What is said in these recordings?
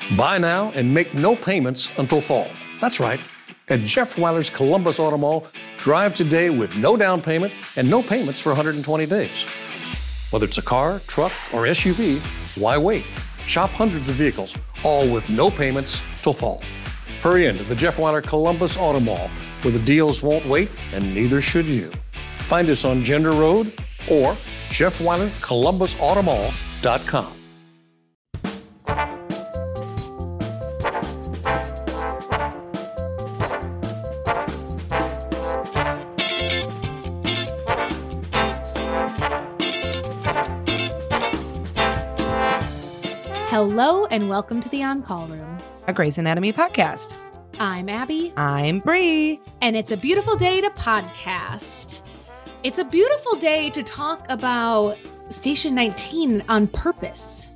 Buy now and make no payments until fall. That's right. At Jeff Weiler's Columbus Auto Mall, drive today with no down payment and no payments for 120 days. Whether it's a car, truck, or SUV, why wait? Shop hundreds of vehicles, all with no payments till fall. Hurry into the Jeff Weiler Columbus Auto Mall, where the deals won't wait and neither should you. Find us on Gender Road or JeffWeilerColumbusAutomall.com. Hello and welcome to the On Call Room, a Grey's Anatomy podcast. I'm Abby. I'm Bree. And it's a beautiful day to podcast. It's a beautiful day to talk about Station 19 on purpose.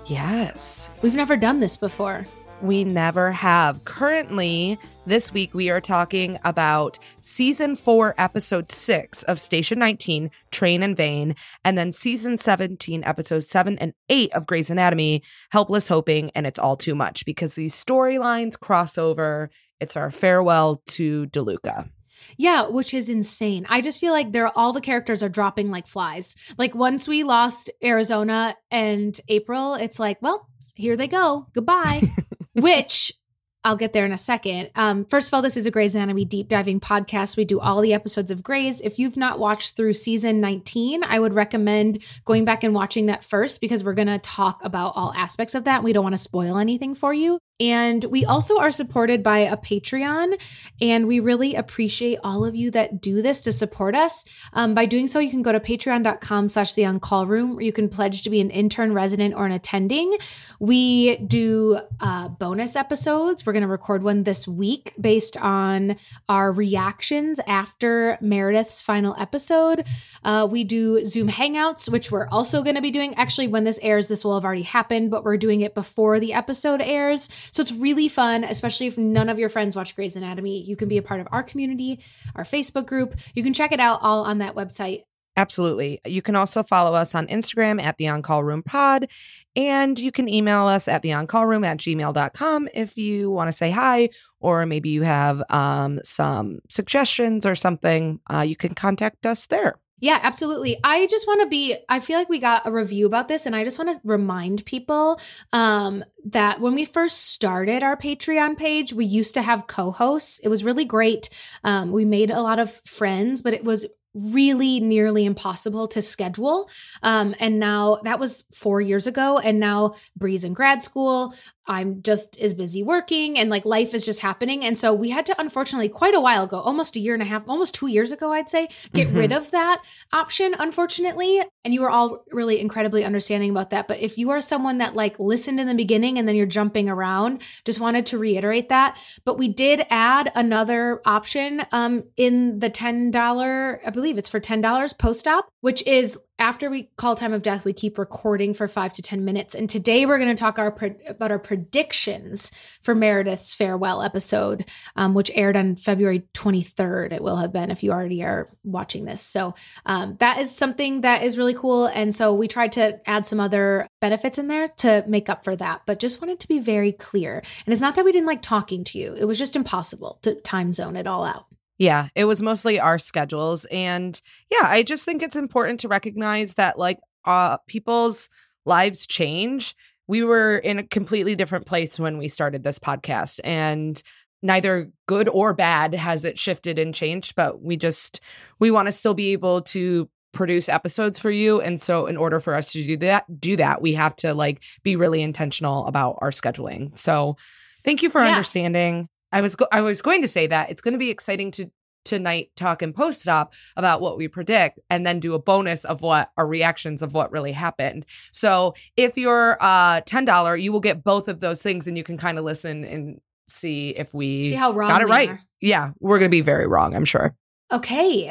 Yes. We've never done this before. We never have. Currently, this week, we are talking about Season 4, Episode 6 of Station 19, Train in Vain, and then Season 17, Episodes 7 and 8 of Grey's Anatomy, Helpless Hoping, and It's All Too Much, because these storylines cross over. It's our farewell to DeLuca. Yeah, which is insane. I just feel like all the characters are dropping like flies. Like once we lost Arizona and April, it's like, well, here they go. Goodbye. Which I'll get there in a second. First of all, this is a Grey's Anatomy deep diving podcast. We do all the episodes of Grey's. If you've not watched through season 19, I would recommend going back and watching that first, because we're going to talk about all aspects of that. We don't want to spoil anything for you. And we also are supported by a Patreon, and we really appreciate all of you that do this to support us. By doing so, you can go to patreon.com/the On Call Room, where you can pledge to be an intern, resident, or an attending. We do bonus episodes. We're going to record one this week based on our reactions after Meredith's final episode. We do Zoom Hangouts, which we're also going to be doing. Actually, when this airs, this will have already happened, but we're doing it before the episode airs. So it's really fun, especially if none of your friends watch Grey's Anatomy. You can be a part of our community, our Facebook group. You can check it out all on that website. Absolutely. You can also follow us on Instagram at the On Call Room Pod, and you can email us at theoncallroom@gmail.com if you want to say hi, or maybe you have some suggestions or something. You can contact us there. Yeah, absolutely. I feel like we got a review about this, and I just want to remind people that when we first started our Patreon page, we used to have co-hosts. It was really great. We made a lot of friends, but it was really nearly impossible to schedule. And now that was 4 years ago. And now Bree's in grad school. I'm just as busy working, and like life is just happening. And so we had to, unfortunately, quite a while ago, almost a year and a half, almost 2 years ago, I'd say, get rid of that option, unfortunately. And you were all really incredibly understanding about that. But if you are someone that like listened in the beginning and then you're jumping around, just wanted to reiterate that. But we did add another option in the $10, I believe it's for $10 post-op, which is after we call time of death, we keep recording for 5 to 10 minutes. And today we're going to talk about our predictions for Meredith's farewell episode, which aired on February 23rd. It will have been if you already are watching this. So that is something that is really cool. And so we tried to add some other benefits in there to make up for that, but just wanted to be very clear. And it's not that we didn't like talking to you. It was just impossible to time zone it all out. Yeah, it was mostly our schedules. And yeah, I just think it's important to recognize that like people's lives change. We were in a completely different place when we started this podcast, and neither good or bad has it shifted and changed, but we want to still be able to produce episodes for you. And so in order for us to do that, we have to like be really intentional about our scheduling. So thank you for understanding. I was going to say that it's going to be exciting to tonight talk in post-op about what we predict, and then do a bonus of what our reactions of what really happened. So if you're $10, you will get both of those things, and you can kind of listen and see if we how wrong got it right. Are. Yeah, we're going to be very wrong, I'm sure. Okay.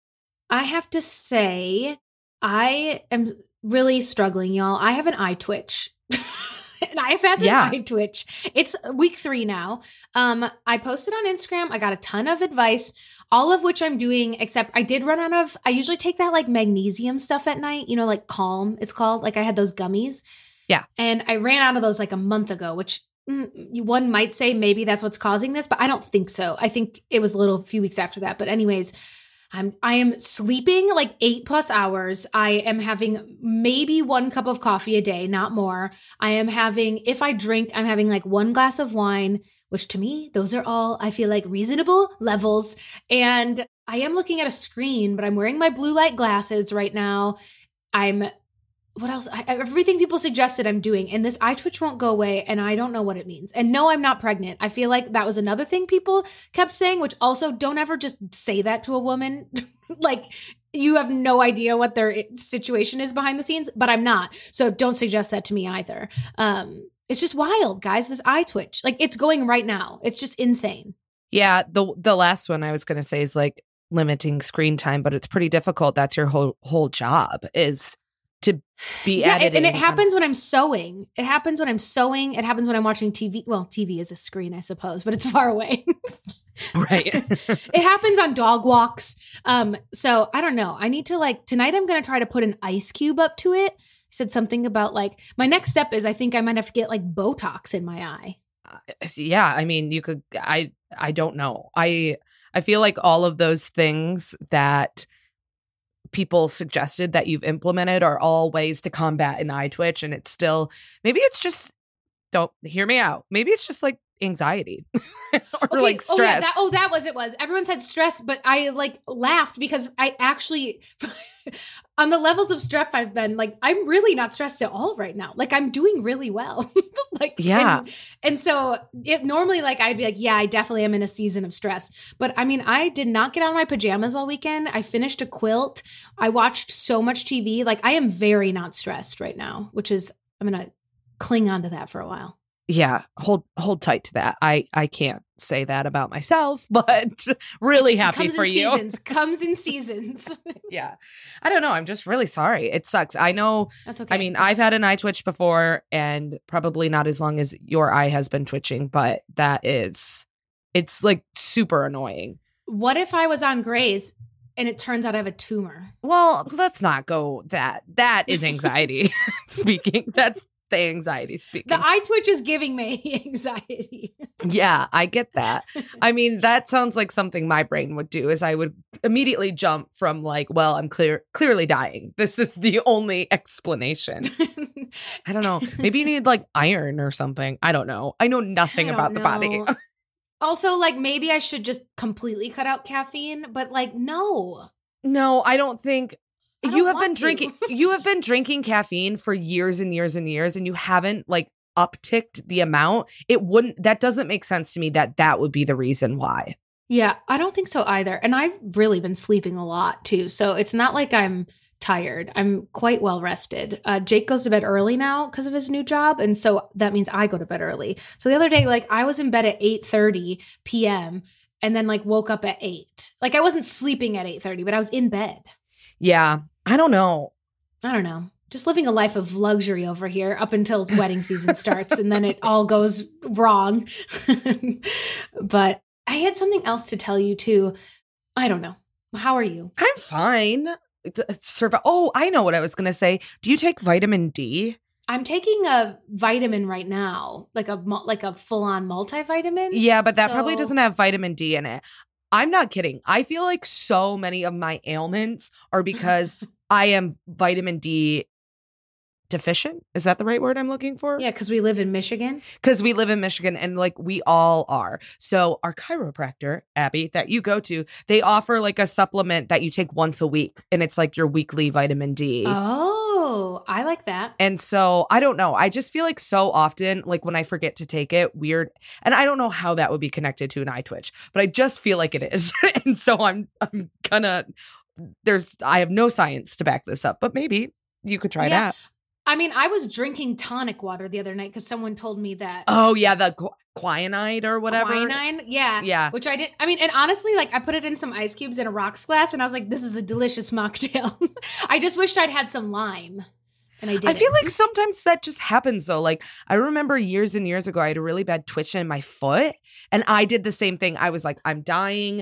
I have to say, I am really struggling, y'all. I have an eye twitch. And I've had the eye twitch. It's week 3 now. I posted on Instagram. I got a ton of advice, all of which I'm doing, except I did run out of, I usually take that like magnesium stuff at night, like Calm, it's called. Like I had those gummies. Yeah. And I ran out of those like a month ago, which one might say maybe that's what's causing this, but I don't think so. I think it was a few weeks after that. But anyways, I am sleeping like 8+ hours. I am having maybe 1 cup of coffee a day, not more. I am having, if I drink, I'm having like 1 glass of wine, which to me, those are all, I feel like, reasonable levels. And I am looking at a screen, but I'm wearing my blue light glasses right now. What else? Everything people suggested I'm doing, and this eye twitch won't go away, and I don't know what it means. And no, I'm not pregnant. I feel like that was another thing people kept saying, which also don't ever just say that to a woman. Like, you have no idea what their situation is behind the scenes, but I'm not. So don't suggest that to me either. It's just wild, guys, this eye twitch. Like, it's going right now. It's just insane. Yeah, the last one I was going to say is like limiting screen time, but it's pretty difficult. That's your whole job is to be editing. And it happens when I'm sewing. It happens when when I'm watching TV. Well, TV is a screen, I suppose, but it's far away. Right. It happens on dog walks. So I don't know. I need to tonight I'm going to try to put an ice cube up to it. He said something about my next step is I think I might have to get Botox in my eye. Yeah. I mean, you could, I don't know. I feel like all of those things that people suggested that you've implemented are all ways to combat an eye twitch. And it's still, maybe it's just, don't hear me out. Maybe it's just anxiety or stress. That was it. Everyone said stress, but I laughed because I actually, on the levels of stress I've been, I'm really not stressed at all right now. I'm doing really well. Yeah. And so it normally I'd be yeah, I definitely am in a season of stress. But I mean, I did not get out of my pajamas all weekend. I finished a quilt. I watched so much TV. I am very not stressed right now, which is, I'm going to cling on to that for a while. Yeah, hold tight to that. I can't say that about myself, but really happy for you. Comes in seasons. Yeah. I don't know. I'm just really sorry. It sucks. I know. That's okay. I mean, I've had an eye twitch before and probably not as long as your eye has been twitching, but it's super annoying. What if I was on Grey's and it turns out I have a tumor? Well, let's not go that. That is anxiety speaking. That's the anxiety speaking. The eye twitch is giving me anxiety. Yeah, I get that. I mean, that sounds like something my brain would do is I would immediately jump from well, I'm clearly dying. This is the only explanation. I don't know. Maybe you need iron or something. I don't know. I know nothing about the body. Also, maybe I should just completely cut out caffeine, but no. No, I don't think. You have been drinking caffeine for years and years and years, and you haven't upticked the amount. That doesn't make sense to me that would be the reason why. Yeah, I don't think so either. And I've really been sleeping a lot too. So it's not like I'm tired. I'm quite well rested. Jake goes to bed early now because of his new job. And so that means I go to bed early. So the other day, I was in bed at 8:30 p.m. and then woke up at 8. I wasn't sleeping at 8:30, but I was in bed. Yeah. I don't know. Just living a life of luxury over here up until wedding season starts and then it all goes wrong. But I had something else to tell you too. I don't know. How are you? I'm fine. Oh, I know what I was going to say. Do you take vitamin D? I'm taking a vitamin right now, like a full-on multivitamin. Yeah, but that probably doesn't have vitamin D in it. I'm not kidding. I feel like so many of my ailments are because I am vitamin D deficient. Is that the right word I'm looking for? Yeah, because we live in Michigan. And we all are. So our chiropractor, Abby, that you go to, they offer a supplement that you take once a week. And it's your weekly vitamin D. Oh, I like that. And so I don't know. I just feel so often, when I forget to take it, weird. And I don't know how that would be connected to an eye twitch, but I just feel like it is. And so I'm gonna, I have no science to back this up, but maybe you could try that. I mean, I was drinking tonic water the other night because someone told me that. Oh, yeah, the quinine or whatever. Quinine, yeah. Yeah. Which I did. I mean, and honestly, I put it in some ice cubes in a rocks glass and I was like, this is a delicious mocktail. I just wished I'd had some lime. And I didn't. I feel like sometimes that just happens though. Like I remember years and years ago, I had a really bad twitch in my foot and I did the same thing. I was like, I'm dying.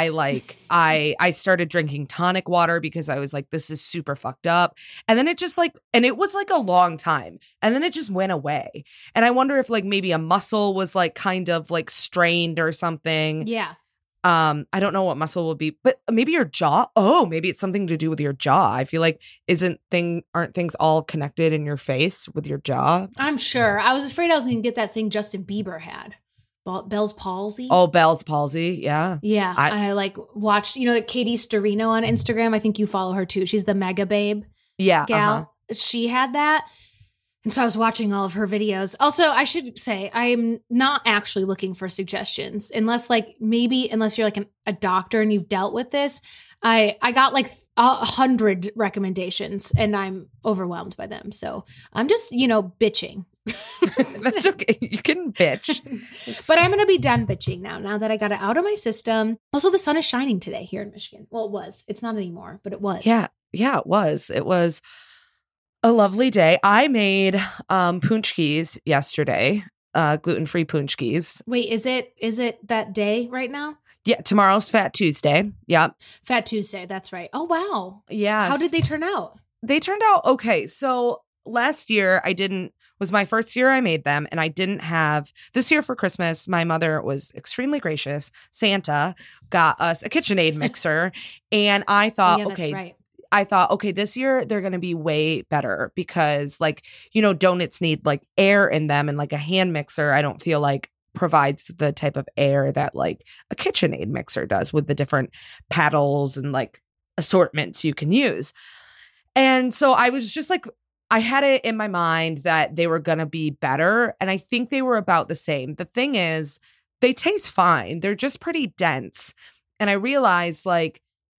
I started drinking tonic water because I was like, this is super fucked up. And then it just like, and it was like a long time and then it just went away. And I wonder if like maybe a muscle was like kind of like strained or something. Yeah. I don't know what muscle will be, but maybe your jaw. Oh, maybe it's something to do with your jaw. I feel like aren't things all connected in your face with your jaw? I'm sure. I was afraid I was going to get that thing Justin Bieber had. Bell's palsy. Oh, Bell's palsy. Yeah. Yeah. I like watched, Katie Storino on Instagram. I think you follow her too. She's the mega babe Yeah. gal. She had that. And so I was watching all of her videos. Also, I should say, I'm not actually looking for suggestions unless you're like a doctor and you've dealt with this. I got like 100 recommendations and I'm overwhelmed by them. So I'm just, bitching. That's okay. You can bitch. But I'm going to be done bitching now that I got it out of my system. Also, the sun is shining today here in Michigan. Well, it was. It's not anymore, but it was. Yeah. Yeah, it was. It was a lovely day. I made punchkis yesterday, gluten-free punchkis. Wait, is it that day right now? Yeah, tomorrow's Fat Tuesday. Yep. Fat Tuesday, that's right. Oh, wow. Yeah. How did they turn out? They turned out okay. So last year was my first year I made them and I didn't have, this year for Christmas, my mother was extremely gracious. Santa got us a KitchenAid mixer and I thought, yeah, okay. That's right. I thought, okay, this year they're going to be way better because donuts need like air in them and like a hand mixer, I don't feel like provides the type of air that like a KitchenAid mixer does with the different paddles and like assortments you can use. And so I was just like, I had it in my mind that they were going to be better. And I think they were about the same. The thing is, they taste fine. They're just pretty dense. And I realized like,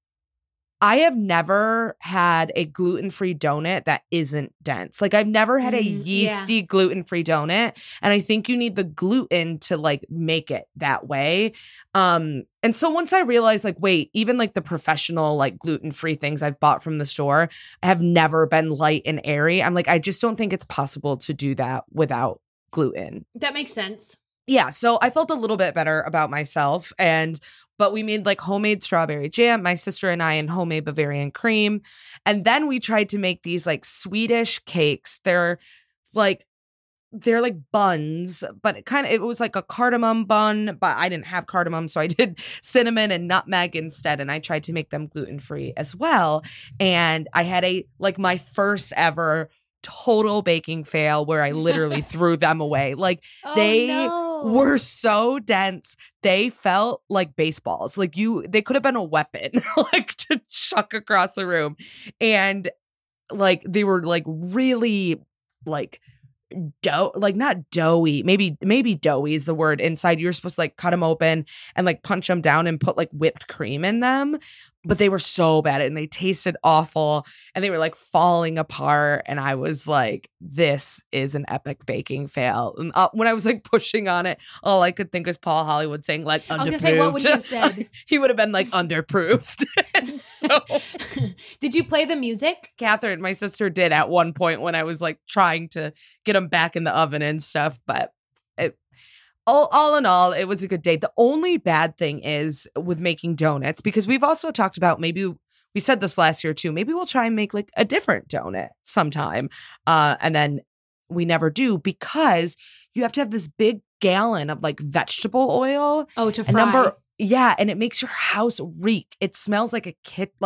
I have never had a gluten-free donut that isn't dense. Like I've never had a yeasty gluten-free donut. And I think you need the gluten to like make it that way. And so once I realized like, wait, even like the professional like gluten-free things I've bought from the store have never been light and airy. I'm like, I just don't think it's possible to do that without gluten. That makes sense. Yeah. So I felt a little bit better about myself but we made like homemade strawberry jam, my sister and I, and homemade Bavarian cream. And then we tried to make these like Swedish cakes. They're like buns, but it was like a cardamom bun, but I didn't have cardamom. So I did cinnamon and nutmeg instead. And I tried to make them gluten-free as well. And I had my first ever total baking fail where I literally threw them away. Like they were so dense. They felt like baseballs. Like they could have been a weapon, like to chuck across the room. And like they were like really like not doughy. Maybe doughy is the word. Inside, you're supposed to like cut them open and like punch them down and put like whipped cream in them. But they were so bad and they tasted awful and they were like falling apart. And I was like, this is an epic baking fail. And when I was like pushing on it, all I could think was Paul Hollywood saying like underproofed. I was going to say, what would you have said? He would have been like underproofed. And so did you play the music? Catherine, my sister, did at one point when I was like trying to get them back in the oven and stuff. But all in all, it was a good day. The only bad thing is with making donuts, because we've also talked about maybe we said this last year too, maybe we'll try and make like a different donut sometime. And then we never do because you have to have this big gallon of like vegetable oil. Oh, to fry. And it makes your house reek. It smells like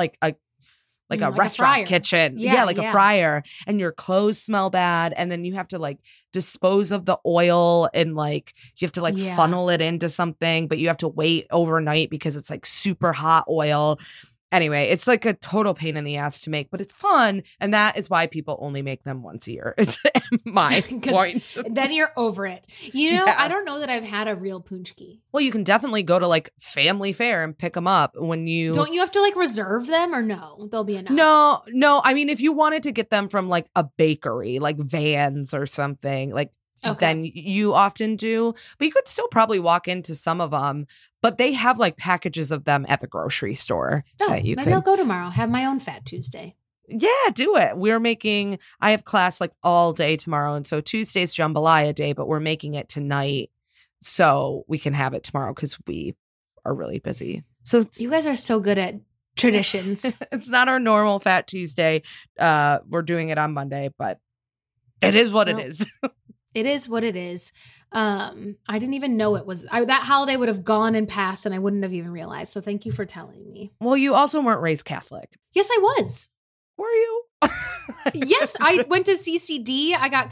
like a restaurant kitchen. Yeah, a fryer. And your clothes smell bad. And then you have to like dispose of the oil and like you have to like funnel it into something, but you have to wait overnight because it's like super hot oil. Anyway, it's like a total pain in the ass to make, but it's fun. And that is why people only make them once a year. It's my point. Then you're over it. I don't know that I've had a real punchki. Well, you can definitely go to like family fare and pick them up when you... Don't you have to like reserve them or no? They'll be enough. No. I mean, if you wanted to get them from like a bakery, like Vans or something, like then you often do. But you could still probably walk into some of them. But they have like packages of them at the grocery store. Maybe I'll go tomorrow. Have my own Fat Tuesday. Yeah, do it. I have class like all day tomorrow. And so Tuesday's jambalaya day, but we're making it tonight so we can have it tomorrow because we are really busy. So you guys are so good at traditions. It's not our normal Fat Tuesday. We're doing it on Monday, but it is what it is. It is what it is. I didn't even know it was that holiday would have gone and passed and I wouldn't have even realized. So thank you for telling me. Well, you also weren't raised Catholic. Yes, I was. Were you? Yes, I went to CCD. I got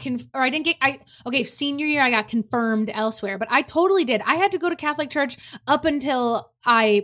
senior year I got confirmed elsewhere, but I totally did. I had to go to Catholic church up until I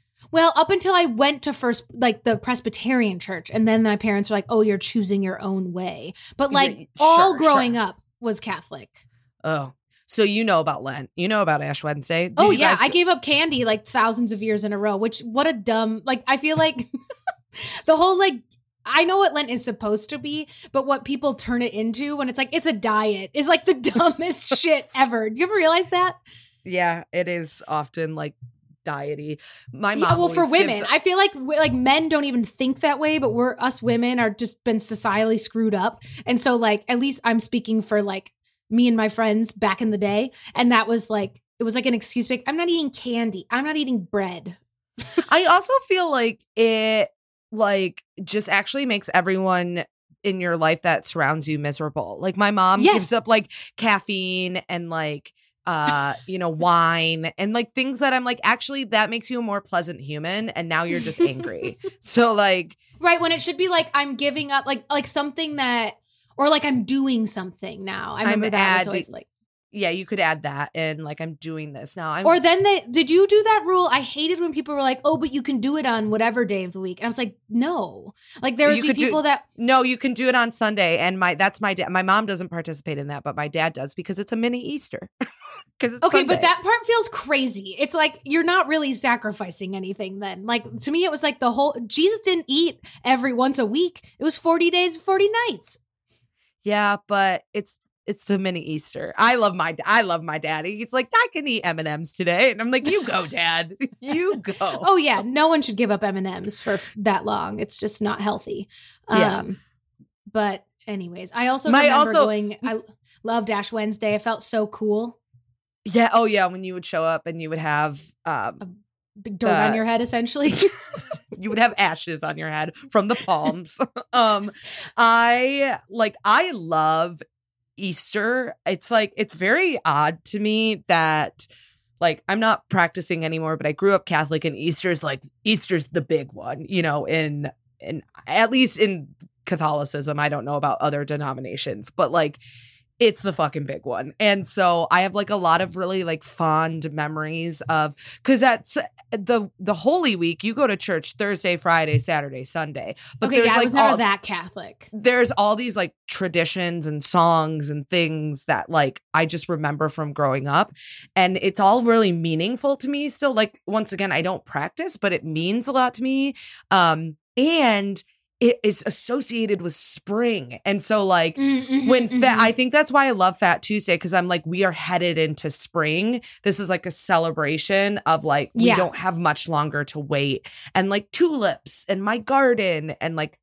went to first like the Presbyterian church, and then my parents were like, "Oh, you're choosing your own way." But like growing up was Catholic. Oh. So you know about Lent. You know about Ash Wednesday. I gave up candy like thousands of years in a row, which what a dumb, like I feel like the whole like I know what Lent is supposed to be, but what people turn it into when it's like it's a diet is like the dumbest shit ever. Do you ever realize that? Yeah, it is often like diety. My mom for women, I feel like men don't even think that way, but us women are just been societally screwed up. And so like at least I'm speaking for like me and my friends back in the day, and that was like it was like an excuse. Like I'm not eating candy. I'm not eating bread. I also feel like it like just actually makes everyone in your life that surrounds you miserable. Like my mom gives up like caffeine and like wine and like things that I'm like, actually that makes you a more pleasant human, and now you're just angry. So like right when it should be like I'm giving up like something that, or like I'm doing something now. I remember that was always like, yeah, you could add that and like I'm doing this now. Or then did you do that rule? I hated when people were like, "Oh, but you can do it on whatever day of the week." And I was like, "No." Like there would be people that no, you can do it on Sunday, and that's my dad. My mom doesn't participate in that, but my dad does because it's a mini Easter. Because it's Sunday. But that part feels crazy. It's like you're not really sacrificing anything then. Like to me, it was like Jesus didn't eat every once a week. It was 40 days, 40 nights. Yeah, but it's the mini Easter. I love my daddy. He's like, I can eat M&Ms today. And I'm like, you go, Dad. You go. Oh, yeah. No one should give up M&Ms for that long. It's just not healthy. Yeah. But anyways, I also I loved Ash Wednesday. I felt so cool. Yeah. Oh, yeah. When you would show up and you would have a big dirt on your head, essentially. You would have ashes on your head from the palms. I love Easter. It's like, it's very odd to me that like I'm not practicing anymore, but I grew up Catholic, and Easter's the big one, in at least in Catholicism. I don't know about other denominations, but like it's the fucking big one. And so I have like a lot of really like fond memories of, because that's the Holy Week. You go to church Thursday, Friday, Saturday, Sunday. But I was never that Catholic. There's all these like traditions and songs and things that like I just remember from growing up. And it's all really meaningful to me still. Like, once again, I don't practice, but it means a lot to me. And it is associated with spring. And so like I think that's why I love Fat Tuesday, because I'm like, we are headed into spring. This is like a celebration of like, we don't have much longer to wait. And like tulips and my garden. And like,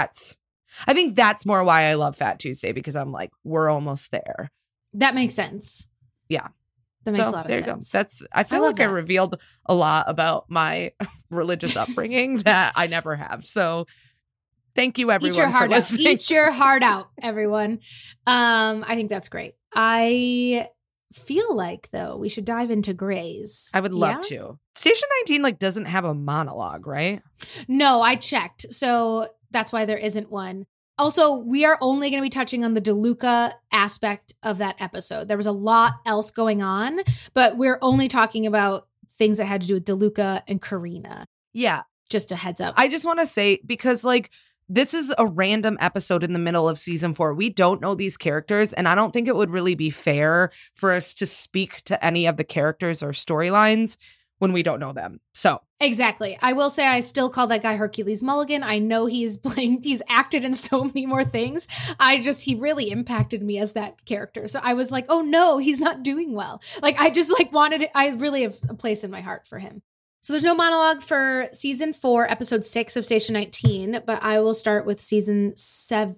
I think that's more why I love Fat Tuesday, because I'm like, we're almost there. That makes sense. Yeah. That makes a lot of sense. There you go. I feel like I revealed a lot about my religious upbringing that I never have. So thank you, everyone, for listening. Eat your heart out, everyone. I think that's great. I feel like, though, we should dive into Grey's. I would love to. Station 19 like doesn't have a monologue, right? No, I checked. So that's why there isn't one. Also, we are only going to be touching on the DeLuca aspect of that episode. There was a lot else going on, but we're only talking about things that had to do with DeLuca and Karina. Yeah. Just a heads up. I just want to say, because like, this is a random episode in the middle of season 4. We don't know these characters, and I don't think it would really be fair for us to speak to any of the characters or storylines when we don't know them. So exactly. I will say I still call that guy Hercules Mulligan. I know he's acted in so many more things. He really impacted me as that character. So I was like, oh no, he's not doing well. Like I just like I really have a place in my heart for him. So there's no monologue for season 4, episode 6 of Station 19, but I will start with season 17,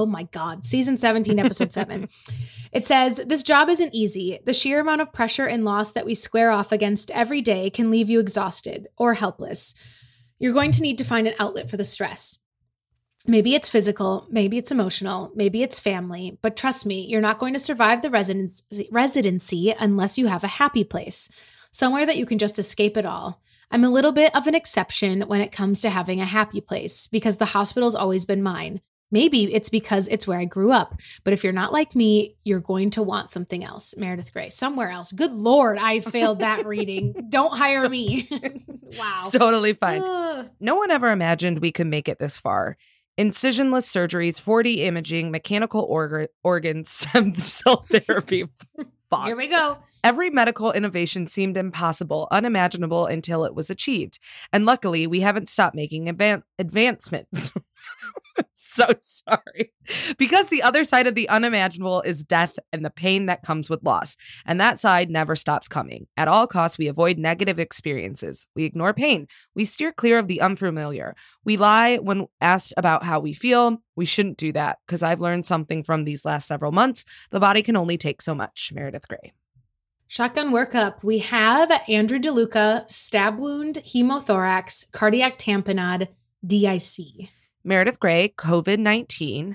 episode 7. It says, "This job isn't easy. The sheer amount of pressure and loss that we square off against every day can leave you exhausted or helpless. You're going to need to find an outlet for the stress. Maybe it's physical, maybe it's emotional, maybe it's family, but trust me, you're not going to survive the residency unless you have a happy place, somewhere that you can just escape it all. I'm a little bit of an exception when it comes to having a happy place because the hospital's always been mine. Maybe it's because it's where I grew up, but if you're not like me, you're going to want something else." Meredith Grey, somewhere else. Good Lord, I failed that reading. Don't hire me. Wow. Totally fine. No one ever imagined we could make it this far. Incisionless surgeries, 4D imaging, mechanical organs, stem cell therapy. Fuck. Here we go. Every medical innovation seemed impossible, unimaginable until it was achieved. And luckily, we haven't stopped making advancements. So sorry. Because the other side of the unimaginable is death and the pain that comes with loss. And that side never stops coming. At all costs, we avoid negative experiences. We ignore pain. We steer clear of the unfamiliar. We lie when asked about how we feel. We shouldn't do that because I've learned something from these last several months. The body can only take so much. Meredith Grey. Shotgun workup. We have Andrew DeLuca, stab wound, hemothorax, cardiac tamponade, DIC. Meredith Grey, COVID-19.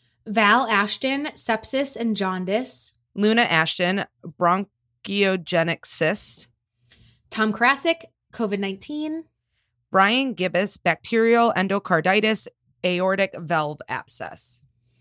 Val Ashton, sepsis and jaundice. Luna Ashton, bronchiogenic cyst. Tom Karasik, COVID-19. Brian Gibbous, bacterial endocarditis, aortic valve abscess.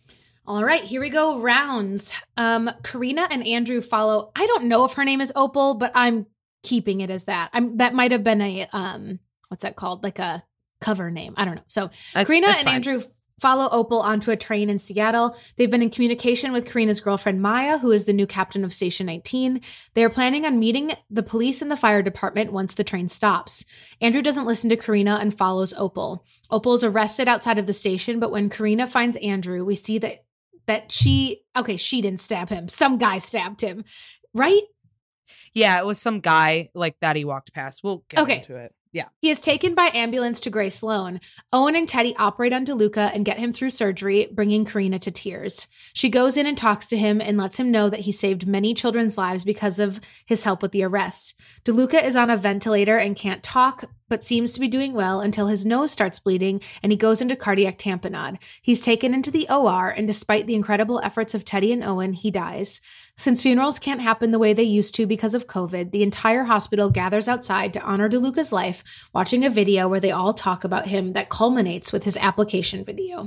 All right, here we go. Rounds. Karina and Andrew follow. I don't know if her name is Opal, but I'm keeping it as that. That might have been a what's that called? Like a cover name. I don't know. So Karina and fine. Andrew follow Opal onto a train in Seattle. They've been in communication with Karina's girlfriend, Maya, who is the new captain of Station 19. They are planning on meeting the police and the fire department once the train stops. Andrew doesn't listen to Karina and follows Opal. Opal is arrested outside of the station, but when Karina finds Andrew, we see that she didn't stab him. Some guy stabbed him, right? Yeah, it was some guy like that he walked past. We'll get into it. Yeah. He is taken by ambulance to Gray Sloan. Owen and Teddy operate on DeLuca and get him through surgery, bringing Karina to tears. She goes in and talks to him and lets him know that he saved many children's lives because of his help with the arrest. DeLuca is on a ventilator and can't talk, but seems to be doing well until his nose starts bleeding and he goes into cardiac tamponade. He's taken into the OR, and despite the incredible efforts of Teddy and Owen, he dies. Since funerals can't happen the way they used to because of COVID, the entire hospital gathers outside to honor DeLuca's life, watching a video where they all talk about him that culminates with his application video.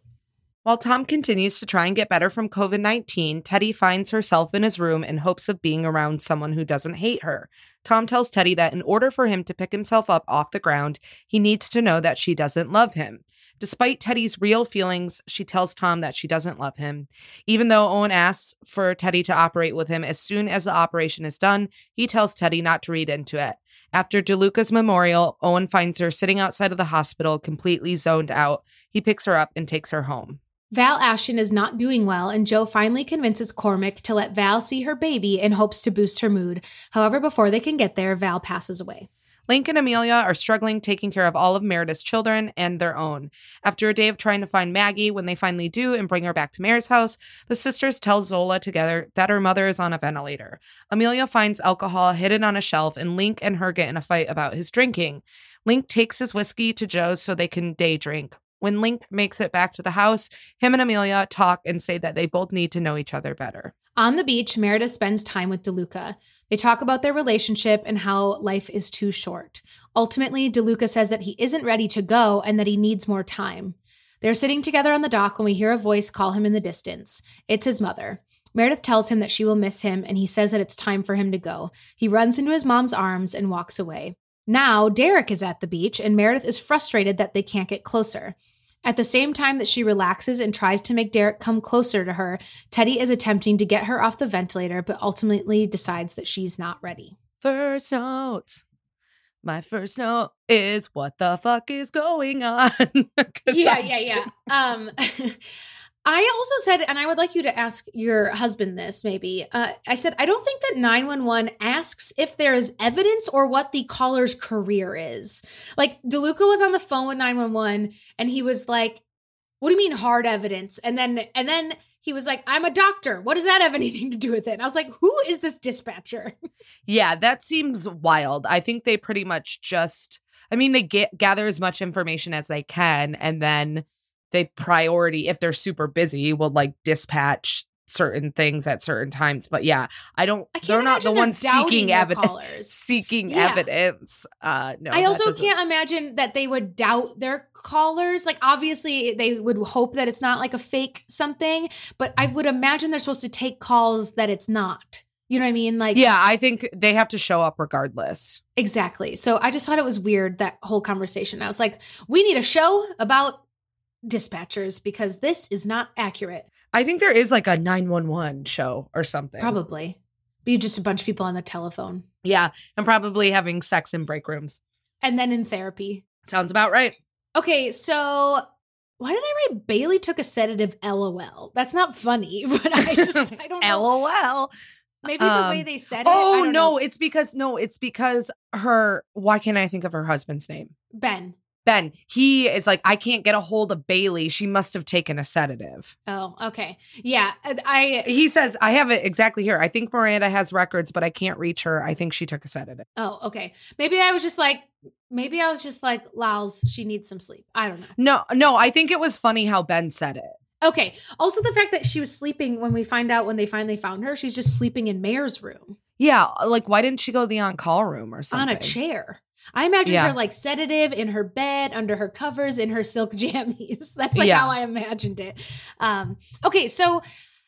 While Tom continues to try and get better from COVID-19, Teddy finds herself in his room in hopes of being around someone who doesn't hate her. Tom tells Teddy that in order for him to pick himself up off the ground, he needs to know that she doesn't love him. Despite Teddy's real feelings, she tells Tom that she doesn't love him. Even though Owen asks for Teddy to operate with him as soon as the operation is done, he tells Teddy not to read into it. After DeLuca's memorial, Owen finds her sitting outside of the hospital, completely zoned out. He picks her up and takes her home. Val Ashton is not doing well, and Joe finally convinces Cormac to let Val see her baby in hopes to boost her mood. However, before they can get there, Val passes away. Link and Amelia are struggling taking care of all of Meredith's children and their own. After a day of trying to find Maggie, when they finally do and bring her back to Mare's house, the sisters tell Zola together that her mother is on a ventilator. Amelia finds alcohol hidden on a shelf, and Link and her get in a fight about his drinking. Link takes his whiskey to Joe so they can day drink. When Link makes it back to the house, him and Amelia talk and say that they both need to know each other better. On the beach, Meredith spends time with DeLuca. They talk about their relationship and how life is too short. Ultimately, DeLuca says that he isn't ready to go and that he needs more time. They're sitting together on the dock when we hear a voice call him in the distance. It's his mother. Meredith tells him that she will miss him, and he says that it's time for him to go. He runs into his mom's arms and walks away. Now, Derek is at the beach, and Meredith is frustrated that they can't get closer. At the same time that she relaxes and tries to make Derek come closer to her, Teddy is attempting to get her off the ventilator, but ultimately decides that she's not ready. First notes. My first note is, what the fuck is going on? Yeah. I also said, and I would like you to ask your husband this maybe. I said, I don't think that 911 asks if there is evidence or what the caller's career is. Like, DeLuca was on the phone with 911 and he was like, what do you mean hard evidence? And then he was like, I'm a doctor. What does that have anything to do with it? And I was like, who is this dispatcher? Yeah, that seems wild. I think they pretty much just, they gather as much information as they can, and then they if they're super busy, will like dispatch certain things at certain times. But yeah, they're not the ones seeking evidence. Evidence. No, I also can't imagine that they would doubt their callers. Like, obviously they would hope that it's not like a fake something, but I would imagine they're supposed to take calls that it's not. You know what I mean? Like, yeah, I think they have to show up regardless. Exactly. So I just thought it was weird, that whole conversation. I was like, we need a show about dispatchers because this is not accurate. I think there is like a 911 show or something. Probably. Be just a bunch of people on the telephone. Yeah, and probably having sex in break rooms. And then in therapy. Sounds about right. Okay, so why did I write Bailey took a sedative LOL? That's not funny, but I don't know. LOL. Maybe the way they said it. Oh, no, it's because why can't I think of her husband's name? Ben, he is like, I can't get a hold of Bailey. She must have taken a sedative. Oh, okay. Yeah. He says, I have it exactly here. I think Miranda has records, but I can't reach her. I think she took a sedative. Oh, okay. Maybe I was just like, Lals, she needs some sleep. I don't know. No, I think it was funny how Ben said it. Okay. Also, the fact that she was sleeping when they finally found her, she's just sleeping in Mare's room. Yeah. Like, why didn't she go to the on-call room or something? On a chair. I imagined her like sedative in her bed, under her covers, in her silk jammies. That's like how I imagined it. Okay, so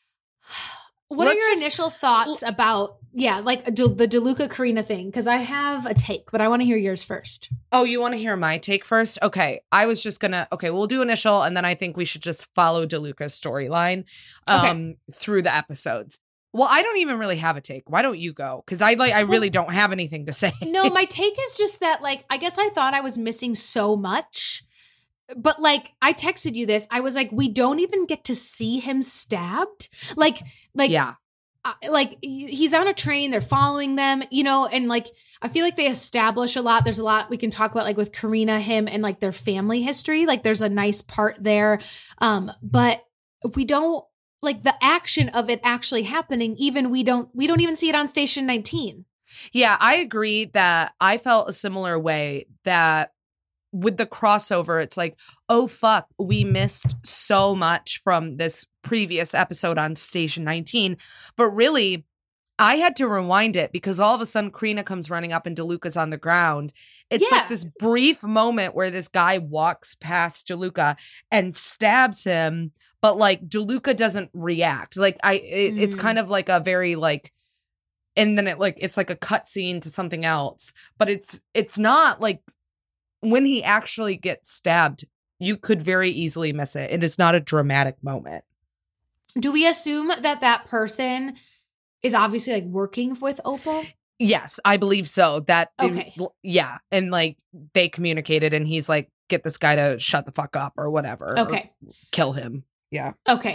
what are your initial thoughts about, like the DeLuca Karina thing? Because I have a take, but I want to hear yours first. Oh, you want to hear my take first? Okay, I was just gonna, we'll do initial, and then I think we should just follow DeLuca's storyline through the episodes. Well, I don't even really have a take. Why don't you go? Because I really don't have anything to say. No, my take is just that, like, I guess I thought I was missing so much. But, like, I texted you this. I was like, we don't even get to see him stabbed. Yeah. Like, he's on a train. They're following them, and, like, I feel like they establish a lot. There's a lot we can talk about, like, with Karina, him, and, like, their family history. Like, there's a nice part there. But we don't. Like, the action of it actually happening, even we don't even see it on Station 19. Yeah, I agree that I felt a similar way, that with the crossover, it's like, oh, fuck, we missed so much from this previous episode on Station 19. But really, I had to rewind it because all of a sudden Karina comes running up and DeLuca's on the ground. It's like this brief moment where this guy walks past DeLuca and stabs him. But, like, DeLuca doesn't react. Like, it's kind of like a very, like, and then it's like a cut scene to something else. But it's not like when he actually gets stabbed, you could very easily miss it. And it's not a dramatic moment. Do we assume that person is obviously, like, working with Opal? Yes, I believe so. Yeah. And, like, they communicated and he's like, get this guy to shut the fuck up or whatever. Okay. Or kill him. Yeah. Okay.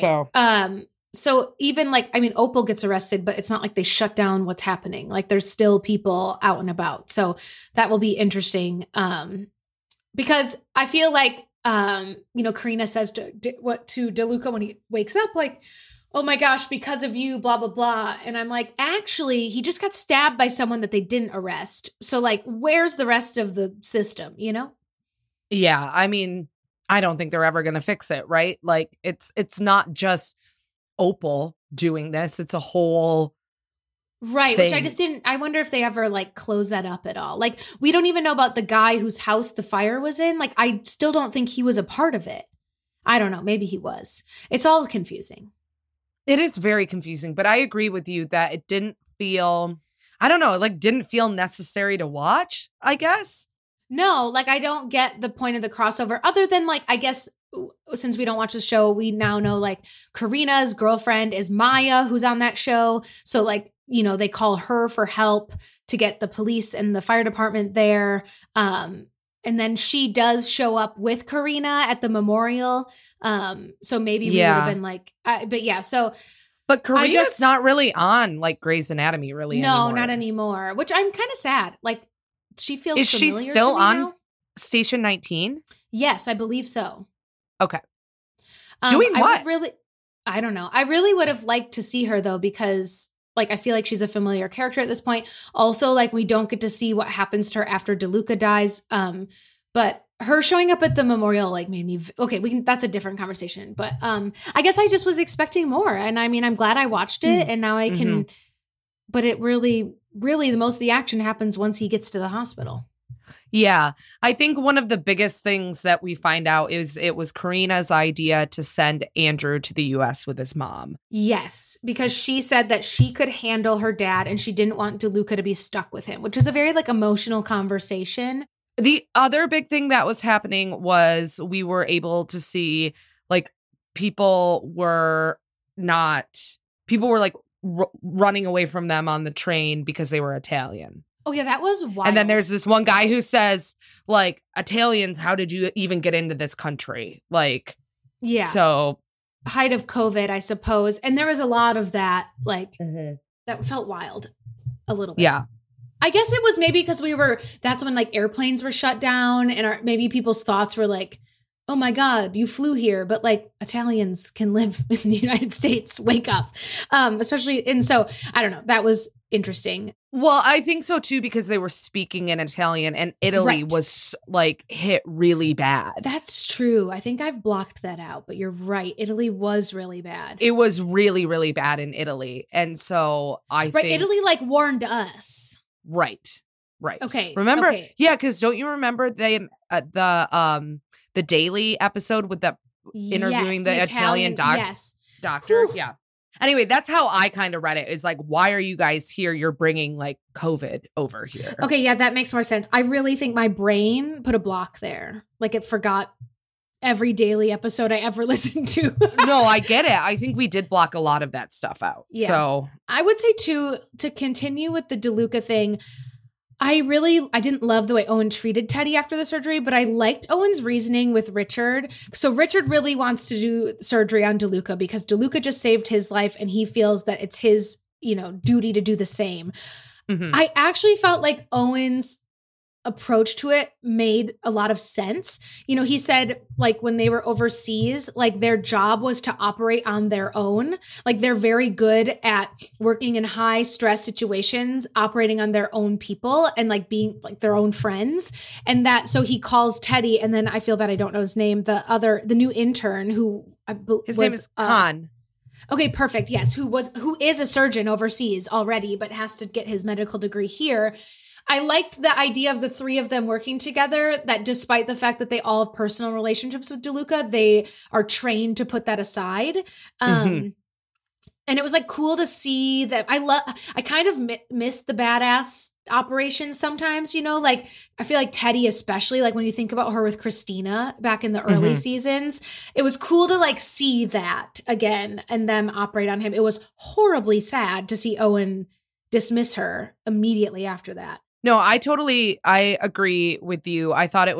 So even like, I mean, Opal gets arrested, but it's not like they shut down what's happening. Like, there's still people out and about. So that will be interesting. Because I feel like, Karina says to DeLuca when he wakes up, like, oh my gosh, because of you, blah, blah, blah. And I'm like, actually, he just got stabbed by someone that they didn't arrest. So, like, where's the rest of the system, Yeah. I mean, I don't think they're ever going to fix it, right? Like, it's not just Opal doing this. It's a whole thing. Which I wonder if they ever, like, close that up at all. Like, we don't even know about the guy whose house the fire was in. Like, I still don't think he was a part of it. I don't know. Maybe he was. It's all confusing. It is very confusing, but I agree with you that it didn't feel, I don't know, like, didn't feel necessary to watch, I guess. No, like, I don't get the point of the crossover other than, like, I guess since we don't watch the show, we now know, like, Karina's girlfriend is Maya, who's on that show. So, like, they call her for help to get the police and the fire department there. And And then she does show up with Karina at the memorial. So maybe we would have been like, but yeah, so. But Karina's not really on like Grey's Anatomy really anymore. No, not anymore, which I'm kind of sad. Like she feels Is familiar she still to me on now. Station 19? Yes, I believe so. Okay. Doing what? I don't know. I really would have liked to see her though, because like I feel like she's a familiar character at this point. Also, like we don't get to see what happens to her after DeLuca dies. But her showing up at the memorial like made me that's a different conversation. But I guess I just was expecting more. And I mean, I'm glad I watched it and now I can but it really the most of the action happens once he gets to the hospital. Yeah. I think one of the biggest things that we find out is it was Karina's idea to send Andrew to the US with his mom. Yes, because she said that she could handle her dad and she didn't want DeLuca to be stuck with him, which is a very like emotional conversation. The other big thing that was happening was we were able to see like people were like running away from them on the train because they were Italian. Oh, yeah, that was wild. And then there's this one guy who says, like, Italians, how did you even get into this country? Like, yeah. So, height of COVID, I suppose. And there was a lot of that, like, that felt wild a little bit. Yeah. I guess it was maybe because that's when, like, airplanes were shut down and maybe people's thoughts were like, oh my God, you flew here, but like Italians can live in the United States. Wake up. Especially. And so, I don't know. That was interesting. Well, I think so too, because they were speaking in Italian and Italy was like hit really bad. That's true. I think I've blocked that out, but you're right. Italy was really bad. It was really, really bad in Italy. And so I think Italy like warned us. Right. Okay. Remember? Okay. Yeah. Cause don't you remember the Daily episode with the interviewing the Italian doctor? Whew. Yeah. Anyway, that's how I kind of read it. Is like, why are you guys here? You're bringing like COVID over here. Okay, yeah, that makes more sense. I really think my brain put a block there. Like it forgot every Daily episode I ever listened to. No, I get it. I think we did block a lot of that stuff out. Yeah. So I would say too, to continue with the DeLuca thing, I didn't love the way Owen treated Teddy after the surgery, but I liked Owen's reasoning with Richard. So Richard really wants to do surgery on DeLuca because DeLuca just saved his life and he feels that it's his, duty to do the same. Mm-hmm. I actually felt like Owen's approach to it made a lot of sense. He said like when they were overseas, like their job was to operate on their own. Like they're very good at working in high stress situations, operating on their own people and like being like their own friends. And so he calls Teddy. And then I feel bad I don't know his name. The new intern his name is Khan. Okay, perfect. Yes. Who is a surgeon overseas already, but has to get his medical degree here. I liked the idea of the three of them working together, that despite the fact that they all have personal relationships with DeLuca, they are trained to put that aside. And it was like cool to see that. I kind of miss the badass operations sometimes, like I feel like Teddy, especially like when you think about her with Christina back in the early seasons, it was cool to like see that again and them operate on him. It was horribly sad to see Owen dismiss her immediately after that. No, I agree with you. I thought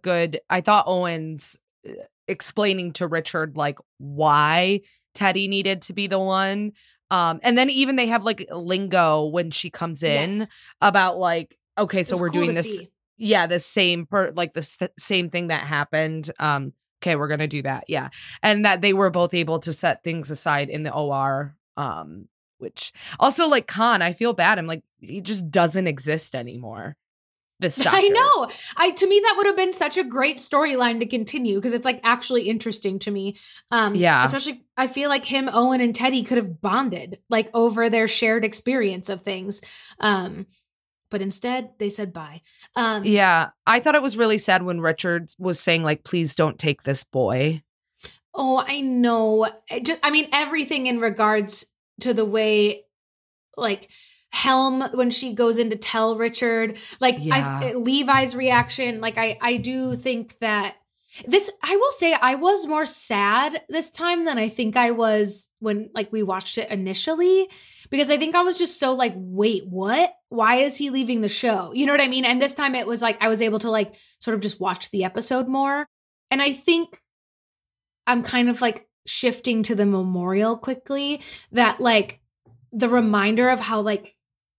Owen's explaining to Richard, like, why Teddy needed to be the one. And then even they have like lingo when she comes in about like, okay, so we're doing this. See. Yeah. The same same thing that happened. Okay, we're going to do that. Yeah. And that they were both able to set things aside in the OR. Which also like Khan, I feel bad. I'm like, he just doesn't exist anymore. This doctor. I know. To me, that would have been such a great storyline to continue because it's like actually interesting to me. Especially I feel like him, Owen, and Teddy could have bonded like over their shared experience of things. But instead they said bye. I thought it was really sad when Richard was saying like, please don't take this boy. Oh, I know. Everything in regards to the way like Helm, when she goes in to tell Richard, like Levi's reaction, like I do think that I will say I was more sad this time than I think I was when like we watched it initially, because I think I was just so like, wait, what? Why is he leaving the show? You know what I mean? And this time it was like I was able to like sort of just watch the episode more. And I think I'm kind of like shifting to the memorial quickly, that like the reminder of how like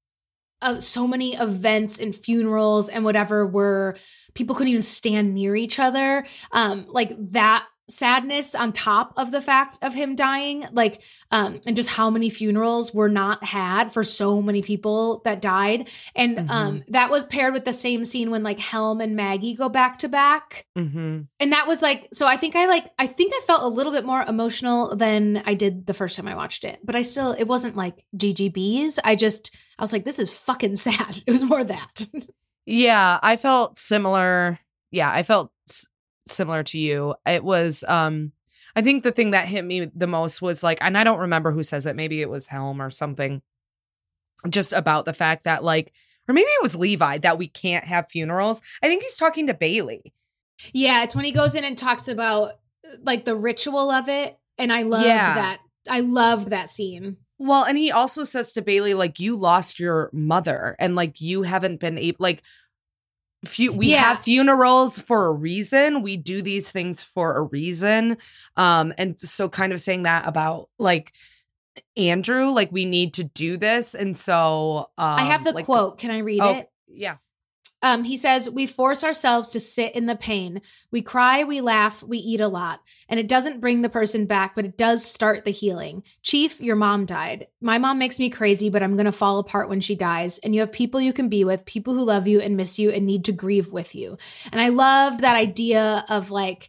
so many events and funerals and whatever were people couldn't even stand near each other. Like that sadness on top of the fact of him dying, like, and just how many funerals were not had for so many people that died. And that was paired with the same scene when like Helm and Maggie go back to back. And that was like, so I think I felt a little bit more emotional than I did the first time I watched it, but it wasn't like GGBs. I was like, this is fucking sad. It was more that. Yeah, I felt similar. Yeah, I felt similar to you. It was, I think the thing that hit me the most was like, and I don't remember who says it, maybe it was Helm or something, just about the fact that like, or maybe it was Levi, that we can't have funerals. I think he's talking to Bailey. Yeah, it's when he goes in and talks about like the ritual of it. And I love that. I loved that scene. Well, and he also says to Bailey, like, you lost your mother and like you haven't been able, like, we have funerals for a reason. We do these things for a reason. And so kind of saying that about like Andrew, like we need to do this. And so I have the like, quote. Can I read it? Yeah. He says, we force ourselves to sit in the pain. We cry, we laugh, we eat a lot. And it doesn't bring the person back, but it does start the healing. Chief, your mom died. My mom makes me crazy, but I'm going to fall apart when she dies. And you have people you can be with, people who love you and miss you and need to grieve with you. And I loved that idea of like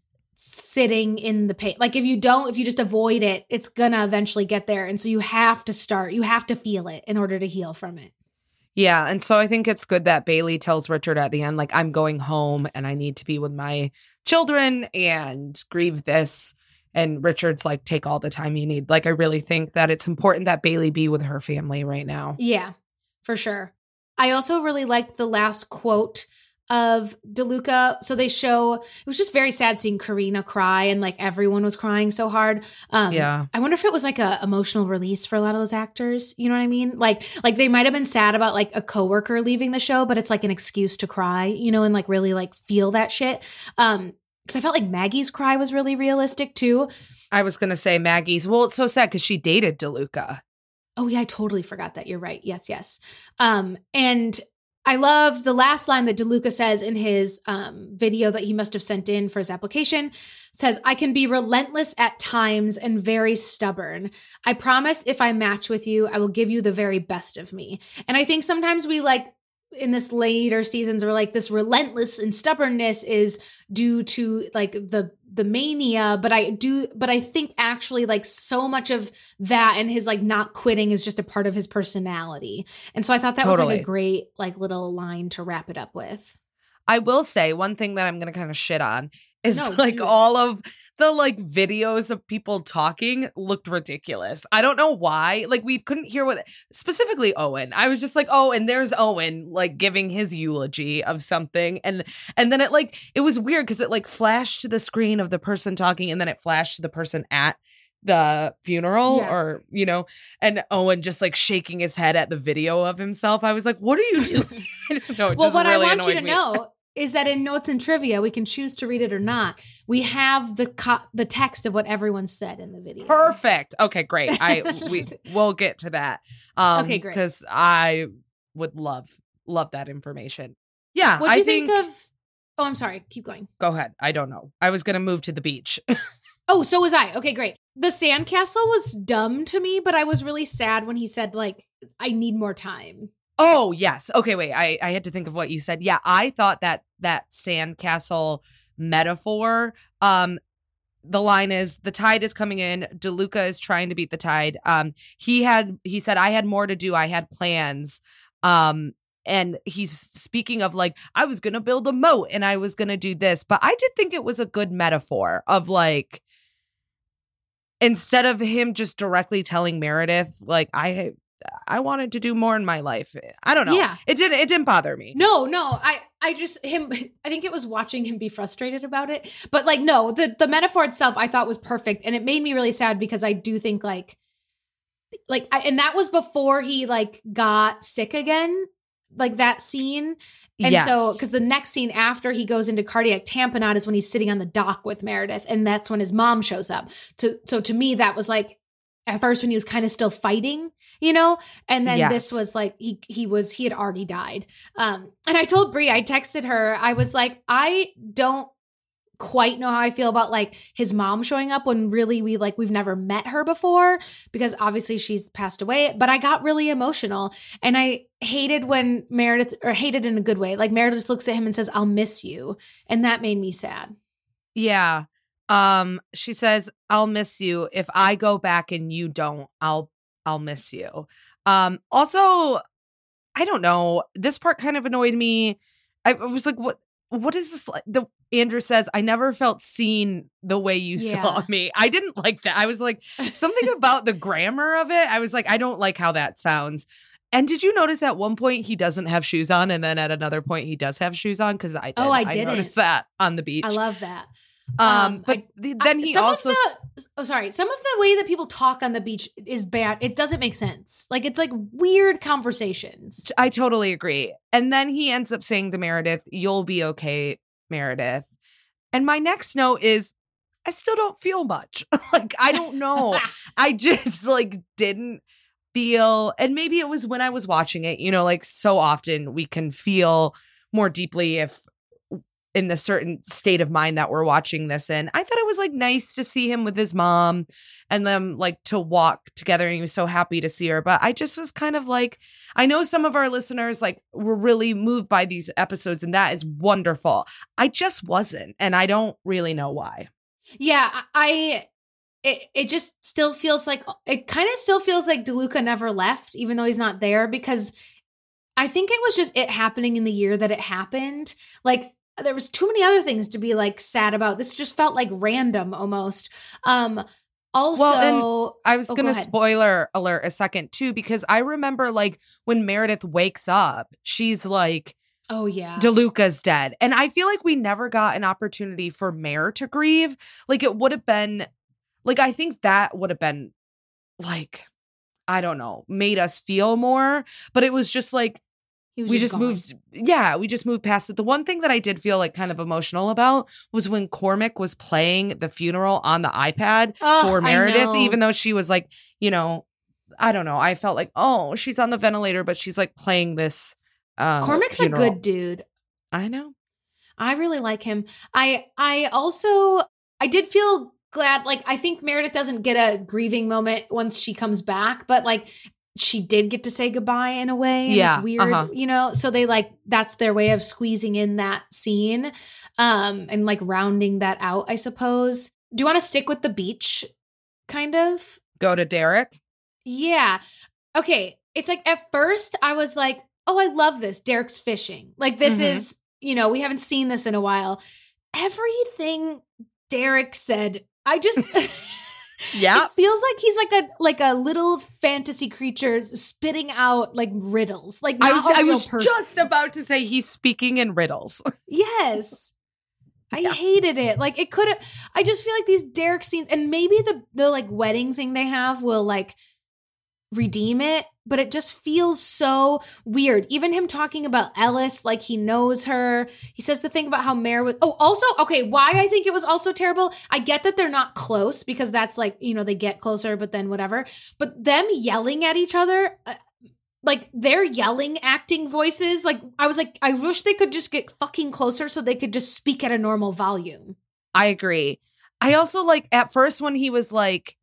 sitting in the pain. Like if you just avoid it, it's going to eventually get there. And so you have to feel it in order to heal from it. Yeah, and so I think it's good that Bailey tells Richard at the end, like, I'm going home and I need to be with my children and grieve this. And Richard's like, take all the time you need. Like, I really think that it's important that Bailey be with her family right now. Yeah, for sure. I also really liked the last quote of DeLuca. So they show, it was just very sad seeing Karina cry and like everyone was crying so hard. I wonder if it was like a emotional release for a lot of those actors. You know what I mean? Like they might've been sad about like a coworker leaving the show, but it's like an excuse to cry, you know, and like really like feel that shit. Cause I felt like Maggie's cry was really realistic too. I was going to say Maggie's. Well, it's so sad because she dated DeLuca. Oh yeah. I totally forgot that. You're right. Yes. And I love the last line that DeLuca says in his video that he must have sent in for his application. It says, I can be relentless at times and very stubborn. I promise if I match with you, I will give you the very best of me. And I think sometimes we like in this later seasons are like this relentless and stubbornness is due to like the mania. But I think actually like so much of that and his like not quitting is just a part of his personality. And so I thought that was like a great like little line to wrap it up with. I will say one thing that I'm going to kind of shit on is all of the like videos of people talking looked ridiculous. I don't know why. Like we couldn't hear specifically Owen. I was just like, oh, and there's Owen like giving his eulogy of something. And then it was weird because it like flashed to the screen of the person talking and then it flashed to the person at the funeral or, you know, and Owen just like shaking his head at the video of himself. I was like, what are you doing? I don't know. Well, what really I want you to know is that in Notes and Trivia, we can choose to read it or not. We have the text of what everyone said in the video. Perfect. Okay, great. We'll get to that. Okay, great. Because I would love that information. Yeah. What do you think of? Oh, I'm sorry. Keep going. Go ahead. I don't know. I was going to move to the beach. Oh, so was I. Okay, great. The sandcastle was dumb to me, but I was really sad when he said like, I need more time. Oh, yes. Okay, wait. I had to think of what you said. Yeah, I thought that sandcastle metaphor, the line is, the tide is coming in. DeLuca is trying to beat the tide. He said, I had more to do. I had plans. And he's speaking of like, I was going to build a moat and I was going to do this. But I did think it was a good metaphor of like, instead of him just directly telling Meredith, like, I wanted to do more in my life. I don't know. Yeah. It didn't bother me. No, I just I think it was watching him be frustrated about it. But like, no, the metaphor itself I thought was perfect. And it made me really sad because I do think and that was before he like got sick again, like that scene. And so, because the next scene after he goes into cardiac tamponade is when he's sitting on the dock with Meredith. And that's when his mom shows up. So to me, that was like, at first when he was kind of still fighting, you know, and then this was like, he had already died. And I told Brie, I texted her, I was like, I don't quite know how I feel about like his mom showing up when really we've never met her before, because obviously she's passed away, but I got really emotional and I hated when Meredith, or hated in a good way, like Meredith just looks at him and says, "I'll miss you." And that made me sad. Yeah. She says, "I'll miss you. If I go back and you don't, I'll miss you." Also, I don't know. This part kind of annoyed me. I was like, what is this like? Andrew says, "I never felt seen the way you saw me." I didn't like that. I was like, something about the grammar of it. I was like, I don't like how that sounds. And did you notice at one point he doesn't have shoes on, and then at another point he does have shoes on? Because I didn't. Noticed that on the beach. I love that. Then he also some of the way that people talk on the beach is bad. It doesn't make sense. Like, it's like weird conversations. I totally agree. And then he ends up saying to Meredith, "You'll be okay, Meredith." And my next note is, I still don't feel much. Like, I don't know. I just like didn't feel, and maybe it was when I was watching it, you know, like so often we can feel more deeply if in the certain state of mind that we're watching this in. I thought it was like nice to see him with his mom and them like to walk together, and he was so happy to see her. But I just was kind of like, I know some of our listeners like were really moved by these episodes, and that is wonderful. I just wasn't, and I don't really know why. Yeah, it just still feels like, it kind of still feels like DeLuca never left, even though he's not there, because I think it was just it happening in the year that it happened. Like, there was too many other things to be like sad about. This just felt like random almost. Also, well, and I was going to spoiler alert a second too, because I remember like when Meredith wakes up, she's like, "Oh yeah, DeLuca's dead." And I feel like we never got an opportunity for Mare to grieve. Like, it would have been like, I think that would have been like, I don't know, made us feel more, but it was just like, we just moved past it. The one thing that I did feel like kind of emotional about was when Cormac was playing the funeral on the iPad for Meredith, even though she was like, you know, I don't know. I felt like, oh, she's on the ventilator, but she's like playing this. Cormac's funeral. A good dude. I know. I really like him. I also did feel glad. Like, I think Meredith doesn't get a grieving moment once she comes back, but like, she did get to say goodbye in a way. Yeah. It's weird, you know? So they like, that's their way of squeezing in that scene and like rounding that out, I suppose. Do you want to stick with the beach kind of? Go to Derek? Yeah. Okay. It's like, at first I was like, oh, I love this. Derek's fishing. Like, this is, you know, we haven't seen this in a while. Everything Derek said, I just... Yeah, it feels like he's like a little fantasy creature spitting out like riddles. Like, not I was person. Just about to say he's speaking in riddles. Yes, I hated it. Like, it could have. I just feel like these Derek scenes, and maybe the like wedding thing they have will like redeem it, but it just feels so weird. Even him talking about Ellis, like he knows her. He says the thing about how Mare was, also, okay, why I think it was also terrible. I get that they're not close, because that's like, you know, they get closer, but then whatever. But them yelling at each other, like their yelling acting voices, like I was like, I wish they could just get fucking closer so they could just speak at a normal volume. I agree. I also like, at first when he was like,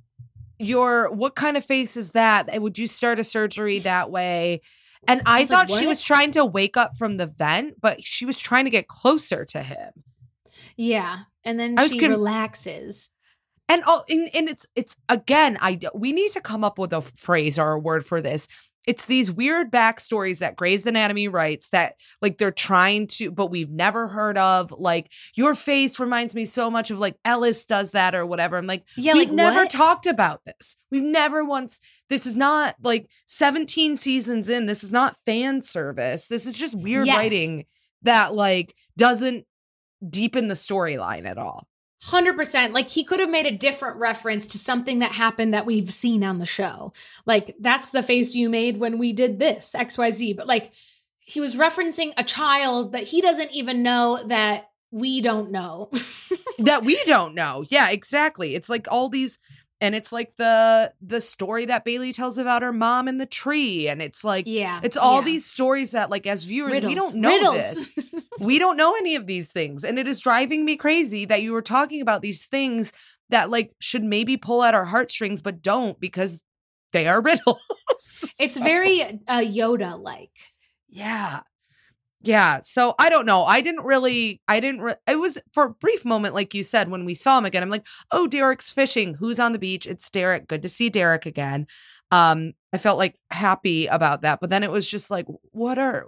what kind of face is that? Would you start a surgery that way? And I thought she was trying to wake up from the vent, but she was trying to get closer to him. Yeah. And then she relaxes. And it's again, we need to come up with a phrase or a word for this. it's these weird backstories that Grey's Anatomy writes that like they're trying to, but we've never heard of. Like your face reminds me so much of like Ellis does that or whatever. I'm like, Yeah, we've like, never what? talked about this. We've never once, this is not like 17 seasons in. This is not fan service. This is just weird Yes. writing that like doesn't deepen the storyline at all. 100%. Like he could have made a different reference to something that happened that we've seen on the show. Like that's the face you made when we did this XYZ. But like he was referencing a child that he doesn't even know that we don't know. That we don't know. Yeah, exactly. It's like all these, and it's like the story that Bailey tells about her mom in the tree. And it's like, Yeah. it's all yeah. these stories that like as viewers, we Riddles. don't know Riddles. this. We don't know any of these things. And it is driving me crazy that you were talking about these things that like should maybe pull at our heartstrings, but don't because they are riddles. It's So, very Yoda-like. yeah. Yeah. So I don't know. It was for a brief moment, like you said, when we saw him again, I'm like, oh, Derek's fishing. Who's on the beach? It's Derek. Good to see Derek again. I felt like happy about that. But then it was just like, what are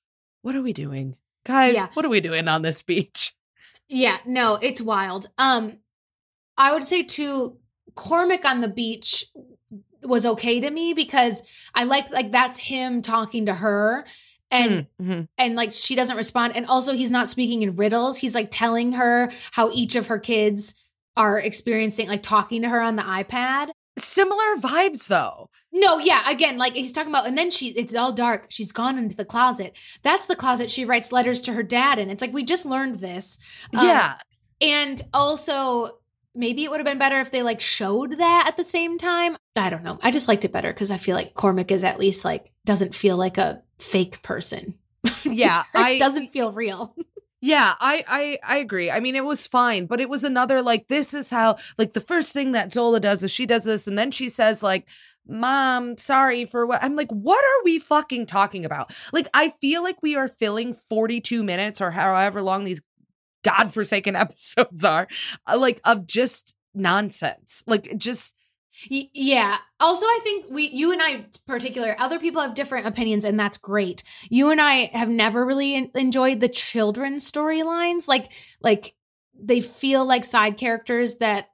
we doing? Guys, Yeah. what are we doing on this beach? Yeah, no, it's wild. I would say too, Cormac on the beach was okay to me because I liked like that's him talking to her and and like she doesn't respond. And also he's not speaking in riddles. He's like telling her how each of her kids are experiencing, like talking to her on the iPad. Similar vibes though. No, yeah, again, like he's talking about, and then it's all dark. She's gone into the closet. That's the closet she writes letters to her dad in. It's like, we just learned this. Yeah. And also, maybe it would have been better if they like showed that at the same time. I don't know. I just liked it better because I feel like Cormac is at least like, doesn't feel like a fake person. Yeah. It doesn't feel real. Yeah, I agree. I mean, it was fine, but it was another like, this is how, like the first thing that Zola does is she does this. And then she says like, Mom, sorry for what. I'm like, what are we fucking talking about? Like, I feel like we are filling 42 minutes or however long these godforsaken episodes are, like of just nonsense. Like just. Yeah. Also, I think you and I in particular, other people have different opinions and that's great. You and I have never really enjoyed the children's storylines. Like they feel like side characters that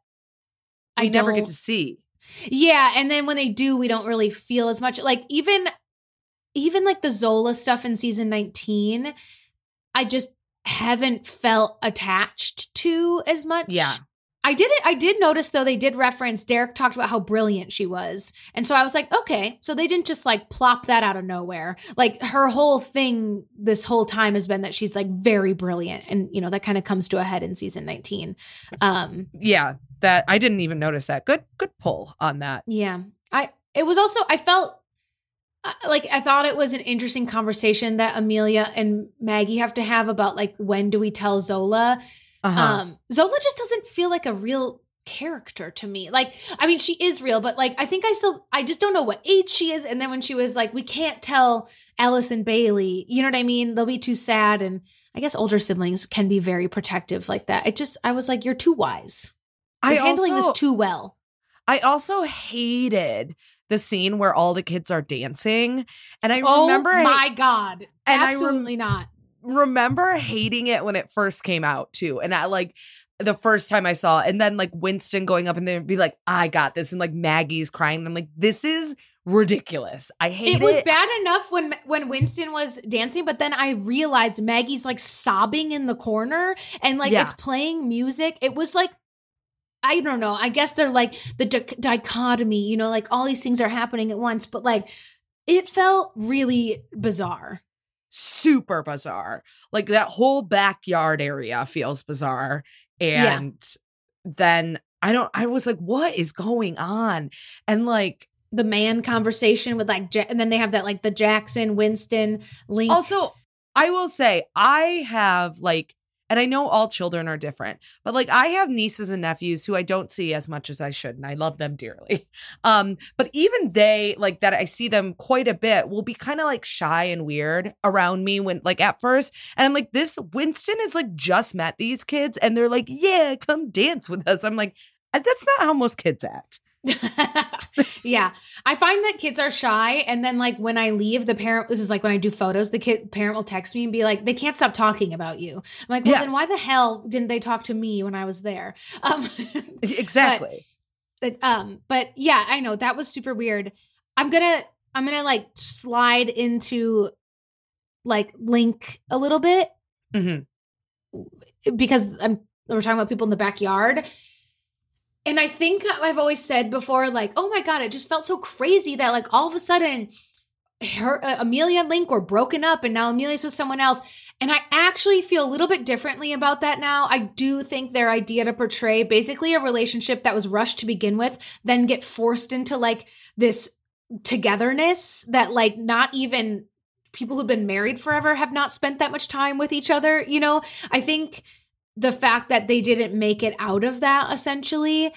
I never get to see. Yeah. And then when they do, we don't really feel as much. Like even like the Zola stuff in season 19, I just haven't felt attached to as much. Yeah. I did notice though, they did reference, Derek talked about how brilliant she was. And so I was like, okay, so they didn't just like plop that out of nowhere. Like her whole thing this whole time has been that she's like very brilliant. And you know, that kind of comes to a head in season 19. Yeah, that I didn't even notice that. Good pull on that. Yeah. I felt like I thought it was an interesting conversation that Amelia and Maggie have to have about like, when do we tell Zola? Zola just doesn't feel like a real character to me. Like, I mean, she is real, but like, I just don't know what age she is. And then when she was like, we can't tell Alice and Bailey, you know what I mean? They'll be too sad. And I guess older siblings can be very protective like that. I was like, you're too wise. You're handling this too well. I also hated the scene where all the kids are dancing. And I remember. Oh my God. And absolutely not. Remember hating it when it first came out too. And I like the first time I saw it, and then like Winston going up and they'd be like, I got this. And like Maggie's crying. And I'm like, this is ridiculous. I hate it. It was bad enough when Winston was dancing, but then I realized Maggie's like sobbing in the corner and like it's playing music. It was like, I don't know. I guess they're like the dichotomy, you know, like all these things are happening at once, but like it felt really bizarre. Super bizarre. Like that whole backyard area feels bizarre. And then I was like, what is going on? And like the man conversation with like, and then they have that like the Jackson, Winston link. Also, I will say I have like, and I know all children are different, but like I have nieces and nephews who I don't see as much as I should, and I love them dearly. But even they, like that I see them quite a bit, will be kind of like shy and weird around me when like at first. And I'm like, this Winston has like just met these kids and they're like, yeah, come dance with us. I'm like, that's not how most kids act. Yeah. I find that kids are shy. And then like when I leave, the parent, this is like when I do photos, the parent will text me and be like, they can't stop talking about you. I'm like, well, then why the hell didn't they talk to me when I was there? Exactly. But yeah, I know that was super weird. I'm gonna like slide into like Link a little bit because we're talking about people in the backyard. And I think I've always said before, like, oh my God, it just felt so crazy that like all of a sudden Amelia and Link were broken up and now Amelia's with someone else. And I actually feel a little bit differently about that now. I do think their idea to portray basically a relationship that was rushed to begin with, then get forced into like this togetherness that like not even people who've been married forever have not spent that much time with each other. You know, I think the fact that they didn't make it out of that essentially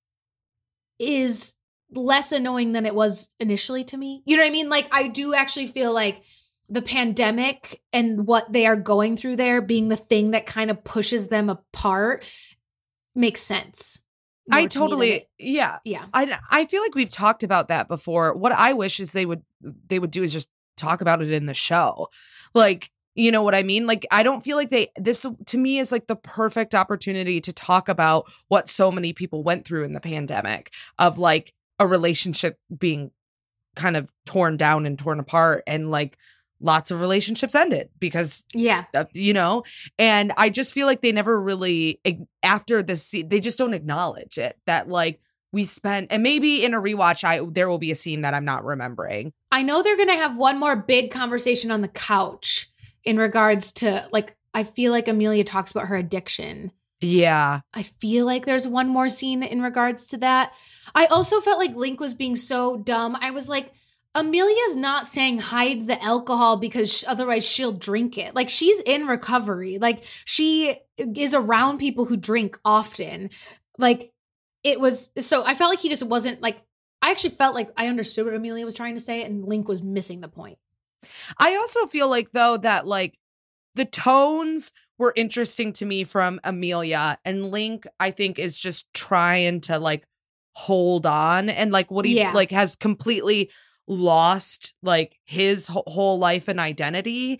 is less annoying than it was initially to me. You know what I mean? Like, I do actually feel like the pandemic and what they are going through there being the thing that kind of pushes them apart makes sense. I totally, yeah. I feel like we've talked about that before. What I wish is they would do is just talk about it in the show. Like, you know what I mean? Like, I don't feel like this to me is like the perfect opportunity to talk about what so many people went through in the pandemic of like a relationship being kind of torn down and torn apart, and like lots of relationships ended because, you know, and I just feel like they never really, after this, they just don't acknowledge it, that like we spent, and maybe in a rewatch, there will be a scene that I'm not remembering. I know they're going to have one more big conversation on the couch in regards to like, I feel like Amelia talks about her addiction. Yeah. I feel like there's one more scene in regards to that. I also felt like Link was being so dumb. I was like, Amelia's not saying hide the alcohol because otherwise she'll drink it. Like, she's in recovery. Like, she is around people who drink often. Like, it was, so I felt like he just wasn't like, I actually felt like I understood what Amelia was trying to say and Link was missing the point. I also feel like, though, that like the tones were interesting to me from Amelia, and Link, I think, is just trying to like hold on, and like what he like has completely lost like his whole life and identity.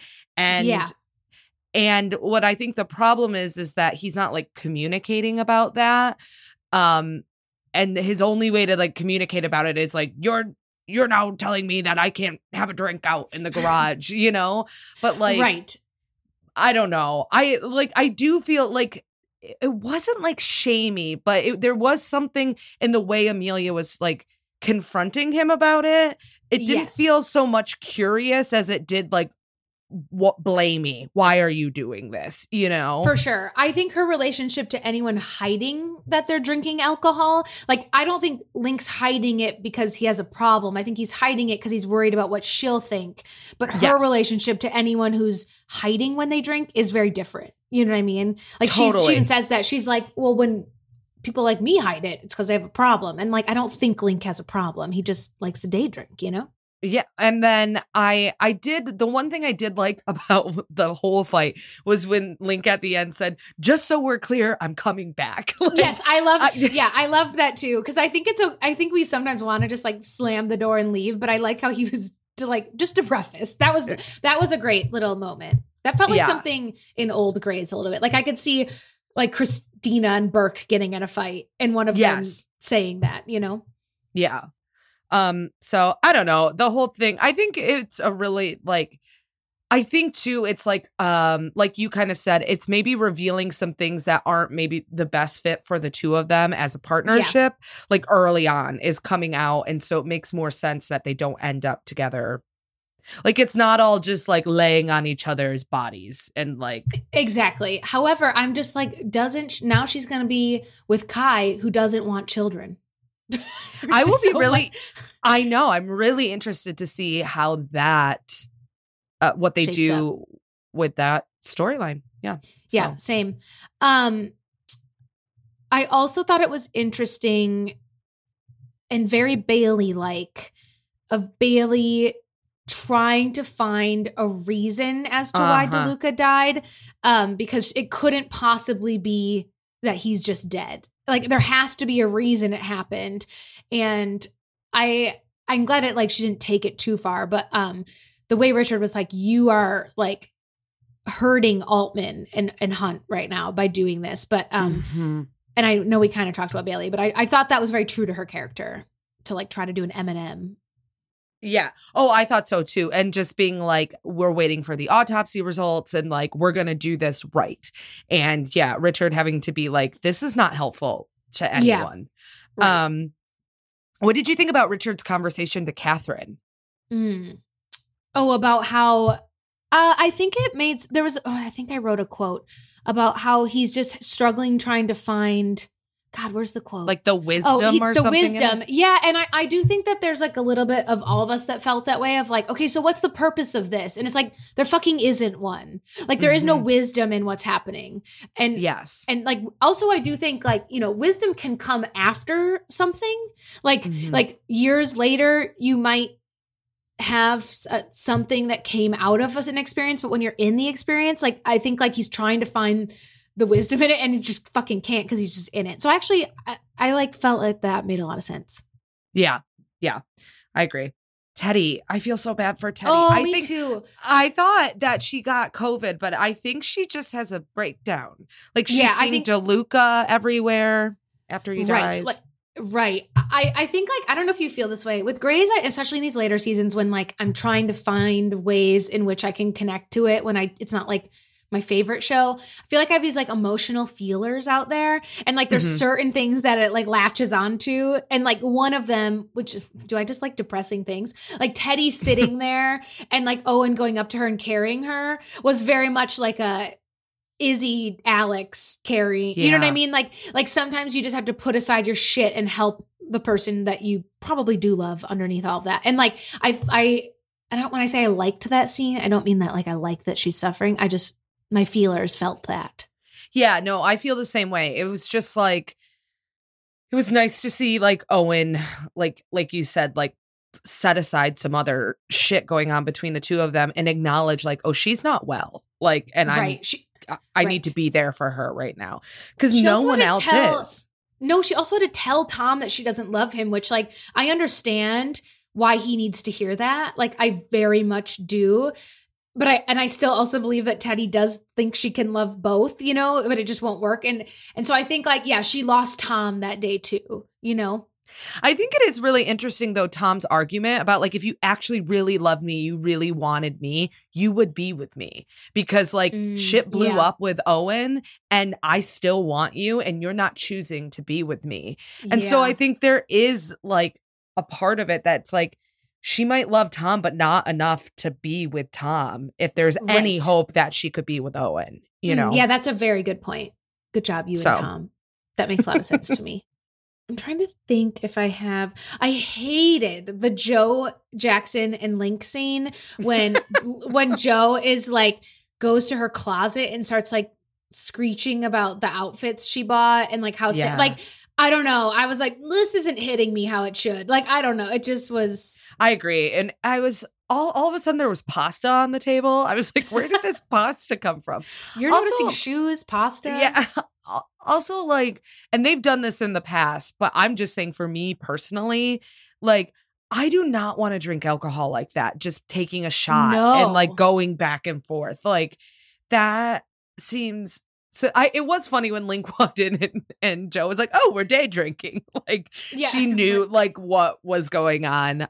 And what I think the problem is that he's not like communicating about that. And his only way to like communicate about it is like, you're now telling me that I can't have a drink out in the garage, you know? But like, right. I don't know. I do feel like it wasn't like shamey, but there was something in the way Amelia was like confronting him about it. It didn't feel so much curious as it did like, what, blamey. Why are you doing this? You know? For sure. I think her relationship to anyone hiding that they're drinking alcohol, like, I don't think Link's hiding it because he has a problem. I think he's hiding it because he's worried about what she'll think. But her relationship to anyone who's hiding when they drink is very different. You know what I mean? Like, she even says that. She's like, well, when people like me hide it, it's because they have a problem. And like, I don't think Link has a problem. He just likes to day drink, you know? Yeah. And then the one thing I did like about the whole fight was when Link at the end said, just so we're clear, I'm coming back. Like, yes, I loved that too. Cause I think I think we sometimes want to just like slam the door and leave, but I like how he was just to preface. That was a great little moment. That felt like something in Old Grays a little bit. Like, I could see like Christina and Burke getting in a fight and one of them saying that, you know? Yeah. So I don't know, the whole thing. I think it's a really like, I think too, it's like you kind of said, it's maybe revealing some things that aren't maybe the best fit for the two of them as a partnership, like early on is coming out. And so it makes more sense that they don't end up together. Like, it's not all just like laying on each other's bodies and like. Exactly. However, I'm just like, now she's going to be with Kai, who doesn't want children. I will be really, I know, I'm really interested to see how that, what they do with that storyline. Yeah. So. Yeah, same. I also thought it was interesting and very Bailey-like of Bailey trying to find a reason as to why DeLuca died, because it couldn't possibly be that he's just dead. like there has to be a reason it happened. And I'm glad it like she didn't take it too far, but the way Richard was like, you are like hurting Altman and Hunt right now by doing this. But and I know we kind of talked about Bailey, but I thought that was very true to her character to like try to do an Eminem. Yeah. Oh, I thought so too. And just being like, we're waiting for the autopsy results and like, we're going to do this right. And yeah, Richard having to be like, this is not helpful to anyone. Yeah. Right. What did you think about Richard's conversation to Catherine? Oh, about how I think it made I think I wrote a quote about how he's just struggling trying to find. God, where's the quote? Like the wisdom or something? The wisdom. Yeah. And I do think that there's like a little bit of all of us that felt that way of like, okay, so what's the purpose of this? And it's like, there fucking isn't one. Like there is no wisdom in what's happening. And yes. And like, also I do think like, you know, wisdom can come after something. Like, like years later, you might have something that came out of an experience. But when you're in the experience, like, I think like he's trying to find the wisdom in it and he just fucking can't because he's just in it. So actually I like felt like that made a lot of sense. Yeah. Yeah. I agree. Teddy, I feel so bad for Teddy. Oh, me too. I thought that she got COVID, but I think she just has a breakdown. Like she's seeing DeLuca everywhere after he dies. Right. I think like, I don't know if you feel this way with Grey's, especially in these later seasons when like I'm trying to find ways in which I can connect to it when it's not like my favorite show. I feel like I have these like emotional feelers out there and like there's certain things that it like latches onto. And like one of them, which do I just like depressing things? Like Teddy sitting there and like Owen going up to her and carrying her was very much like a Izzy Alex carrying, you know what I mean? Like sometimes you just have to put aside your shit and help the person that you probably do love underneath all of that. And like, I don't, when I say I liked that scene, I don't mean that like I like that she's suffering. My feelers felt that. Yeah, no, I feel the same way. It was just like, it was nice to see like Owen, like you said, like set aside some other shit going on between the two of them and acknowledge like, oh, she's not well. Like, and I need to be there for her right now because no one else is. No, she also had to tell Tom that she doesn't love him, which like, I understand why he needs to hear that. Like I very much do. But I still also believe that Teddy does think she can love both, you know, but it just won't work. And so I think like, yeah, she lost Tom that day too, you know? I think it is really interesting though, Tom's argument about like, if you actually really loved me, you really wanted me, you would be with me because like shit blew up with Owen and I still want you and you're not choosing to be with me. And so I think there is like a part of it that's like, she might love Tom, but not enough to be with Tom if there's any hope that she could be with Owen, you know? Yeah, that's a very good point. Good job, you and Tom. That makes a lot of sense to me. I'm trying to think if I hated the Joe Jackson and Link scene when Joe is like, goes to her closet and starts like screeching about the outfits she bought and like how, like, I don't know. I was like, this isn't hitting me how it should. Like, I don't know. It just was. I agree. And I was all of a sudden there was pasta on the table. I was like, where did this pasta come from? You're also noticing shoes, pasta. Yeah. Also like, and they've done this in the past, but I'm just saying for me personally, like, I do not want to drink alcohol like that. Just taking a shot and like going back and forth. Like that seems. So it was funny when Link walked in and Joe was like, oh, we're day drinking. Like she knew like what was going on.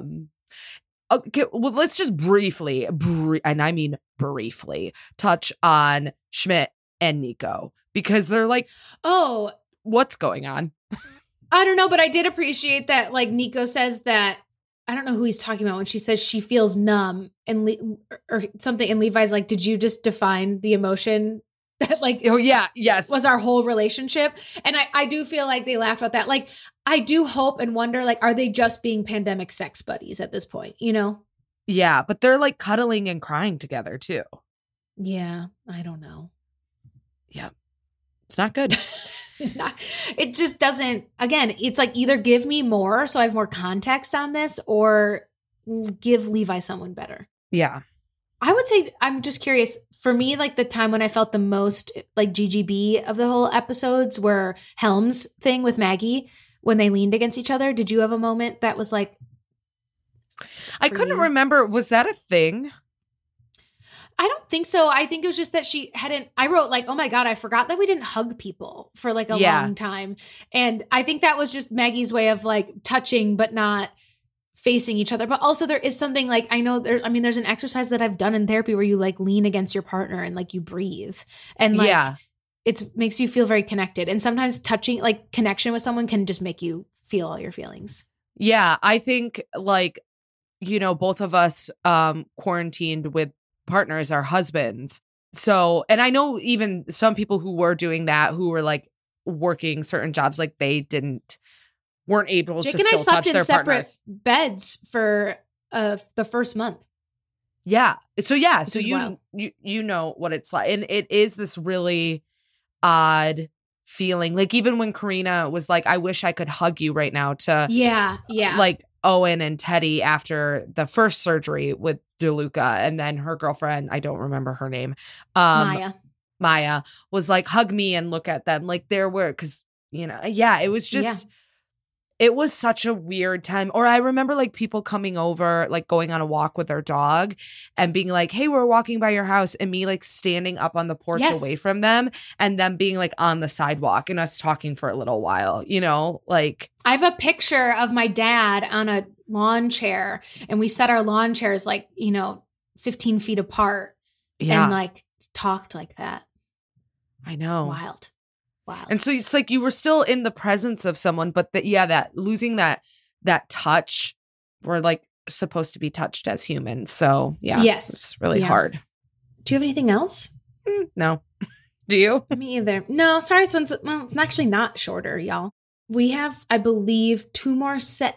Okay, well, let's just briefly, and I mean briefly, touch on Schmidt and Nico because they're like, oh, what's going on? I don't know, but I did appreciate that like Nico says that, I don't know who he's talking about when she says she feels numb and or something. And Levi's like, did you just define the emotion? Like, oh yeah, yes, was our whole relationship. And I do feel like they laughed about that. Like, I do hope and wonder, like, are they just being pandemic sex buddies at this point, you know? Yeah, but they're like cuddling and crying together too. Yeah, I don't know. Yeah, it's not good. It just doesn't, again, it's like either give me more so I have more context on this or give Levi someone better. Yeah. I would say, I'm just curious, for me, like the time when I felt the most like GGB of the whole episodes were Helm's thing with Maggie when they leaned against each other. Did you have a moment that was like, I couldn't remember. Was that a thing? I don't think so. I think it was just that she hadn't, I wrote like, oh my God, I forgot that we didn't hug people for like a long time. And I think that was just Maggie's way of like touching, but not facing each other. But also there is something like, I know there's an exercise that I've done in therapy where you like lean against your partner and like you breathe and like it makes you feel very connected. And sometimes touching, like connection with someone can just make you feel all your feelings. Yeah. I think like, you know, both of us quarantined with partners, our husbands. So, and I know even some people who were doing that, who were like working certain jobs, like they weren't able Jake to and still I slept touch in their separate partners. beds for the first month. Yeah. So yeah. So wild. you know what it's like. And it is this really odd feeling. Like even when Karina was like, I wish I could hug you right now to like Owen and Teddy after the first surgery with DeLuca, and then her girlfriend, I don't remember her name, Maya was like, hug me and look at them. Like there were, because, you know, it was just, it was such a weird time. Or I remember like people coming over, like going on a walk with their dog and being like, hey, we're walking by your house, and me like standing up on the porch away from them and them being like on the sidewalk and us talking for a little while, you know, like. I have a picture of my dad on a lawn chair, and we set our lawn chairs like, 15 feet apart and like talked like that. I know. Wild. And so it's like you were still in the presence of someone, but that losing that touch, we're like supposed to be touched as humans. So it's really hard. Do you have anything else? No. Do you? Me either. No, sorry. It's actually not shorter, y'all. We have, I believe, two more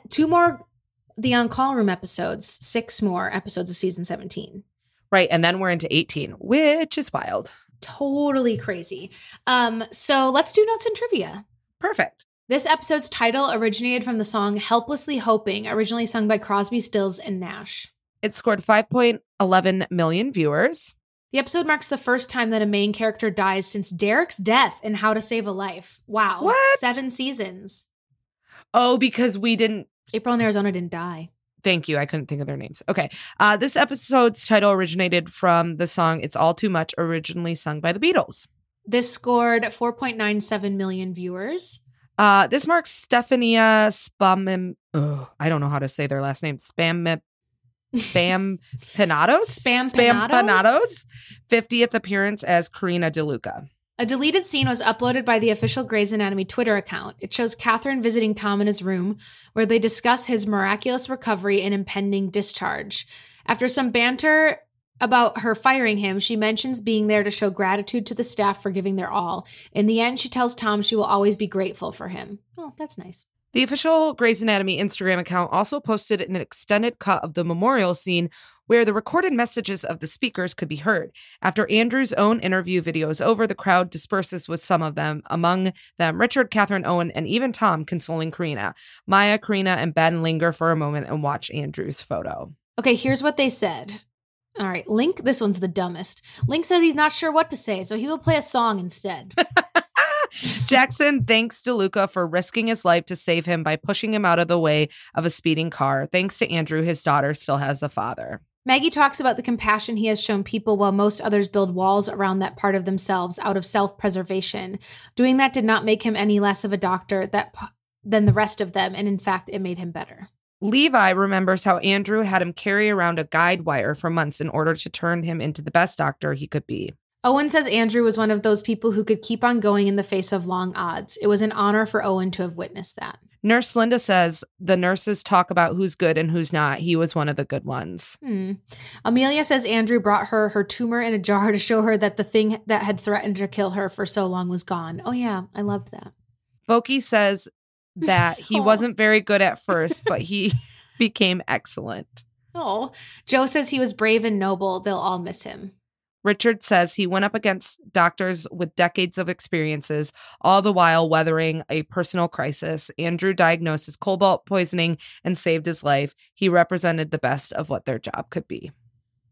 The On-Call Room episodes, 6 more episodes of season 17. Right. And then we're into 18, which is wild. Totally crazy. So let's do notes and trivia. Perfect. This episode's title originated from the song Helplessly Hoping, originally sung by Crosby, Stills, and Nash. It scored 5.11 million viewers. The episode marks the first time that a main character dies since Derek's death in How to Save a Life. Wow. What? 7 seasons. Oh, because we didn't... April and Arizona didn't die. Thank you. I couldn't think of their names. Okay. This episode's title originated from the song It's All Too Much, originally sung by the Beatles. This scored 4.97 million viewers. This marks Stefania Spam... I don't know how to say their last name. Spampanatos? Spampanatos' 50th appearance as Karina DeLuca. A deleted scene was uploaded by the official Grey's Anatomy Twitter account. It shows Catherine visiting Tom in his room, where they discuss his miraculous recovery and impending discharge. After some banter about her firing him, she mentions being there to show gratitude to the staff for giving their all. In the end, she tells Tom she will always be grateful for him. Oh, that's nice. The official Grey's Anatomy Instagram account also posted an extended cut of the memorial scene where the recorded messages of the speakers could be heard. After Andrew's own interview video is over, the crowd disperses with some of them, among them Richard, Catherine, Owen, and even Tom consoling Karina. Maya, Karina, and Ben linger for a moment and watch Andrew's photo. Okay, here's what they said. All right, Link, this one's the dumbest. Link says he's not sure what to say, so he will play a song instead. Jackson thanks DeLuca for risking his life to save him by pushing him out of the way of a speeding car. Thanks to Andrew, his daughter still has a father. Maggie talks about the compassion he has shown people while most others build walls around that part of themselves out of self-preservation. Doing that did not make him any less of a doctor than the rest of them, and in fact, it made him better. Levi remembers how Andrew had him carry around a guide wire for months in order to turn him into the best doctor he could be. Owen says Andrew was one of those people who could keep on going in the face of long odds. It was an honor for Owen to have witnessed that. Nurse Linda says the nurses talk about who's good and who's not. He was one of the good ones. Amelia says Andrew brought her tumor in a jar to show her that the thing that had threatened to kill her for so long was gone. Oh, yeah. I loved that. Boki says that he wasn't very good at first, but he became excellent. Oh, Joe says he was brave and noble. They'll all miss him. Richard says he went up against doctors with decades of experiences, all the while weathering a personal crisis. Andrew diagnosed his cobalt poisoning and saved his life. He represented the best of what their job could be.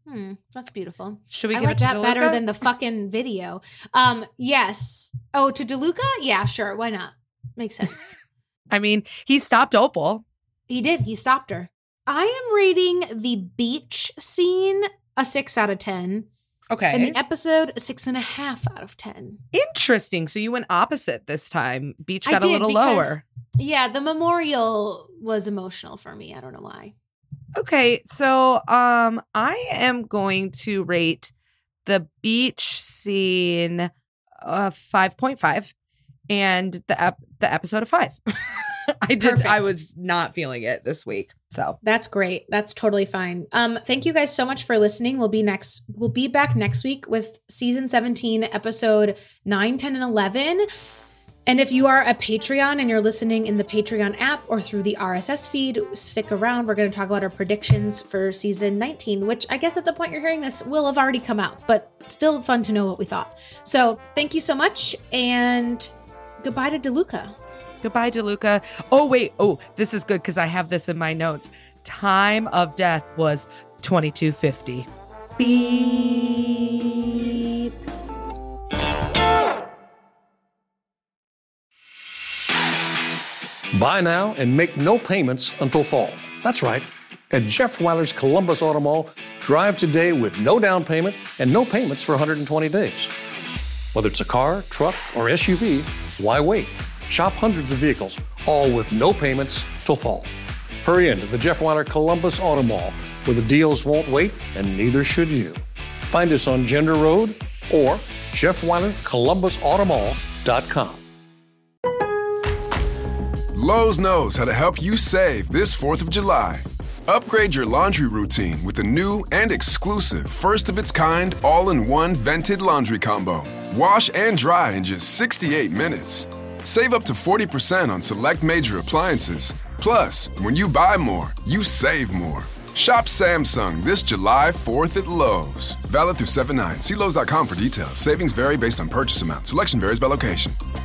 That's beautiful. Should we I give like it to that DeLuca? better than the fucking video. Yes. Oh, to DeLuca? Yeah, sure. Why not? Makes sense. I mean, he stopped Opal. He did. He stopped her. I am rating the beach scene a 6 out of 10. Okay. And the episode a 6.5 out of 10. Interesting. So you went opposite this time. Beach got I a did little because, lower. Yeah, the memorial was emotional for me. I don't know why. Okay, so I am going to rate the beach scene 5.5 and the episode a 5. Perfect. I was not feeling it this week. So That's great. That's totally fine. Thank you guys so much for listening. We'll be back next week with season 17, episode 9, 10, and 11. And if you are a Patreon and you're listening in the Patreon app or through the RSS feed, stick around. We're going to talk about our predictions for season 19, which I guess at the point you're hearing this will have already come out, but still fun to know what we thought. So thank you so much, and goodbye to DeLuca. goodbye, DeLuca. Oh, wait. Oh, this is good because I have this in my notes. Time of death was 2250. Beep. Buy now and make no payments until fall. That's right. At Jeff Weiler's Columbus Auto Mall, drive today with no down payment and no payments for 120 days. Whether it's a car, truck, or SUV, why wait? Shop hundreds of vehicles, all with no payments till fall. Hurry into the Jeff Weiler Columbus Auto Mall, where the deals won't wait and neither should you. Find us on Gender Road or JeffWeilerColumbusAutomall.com. Lowe's knows how to help you save this 4th of July. Upgrade your laundry routine with the new and exclusive first-of-its-kind all-in-one vented laundry combo. Wash and dry in just 68 minutes. Save up to 40% on select major appliances. Plus, when you buy more, you save more. Shop Samsung this July 4th at Lowe's. Valid through 7/9. See Lowe's.com for details. Savings vary based on purchase amount. Selection varies by location.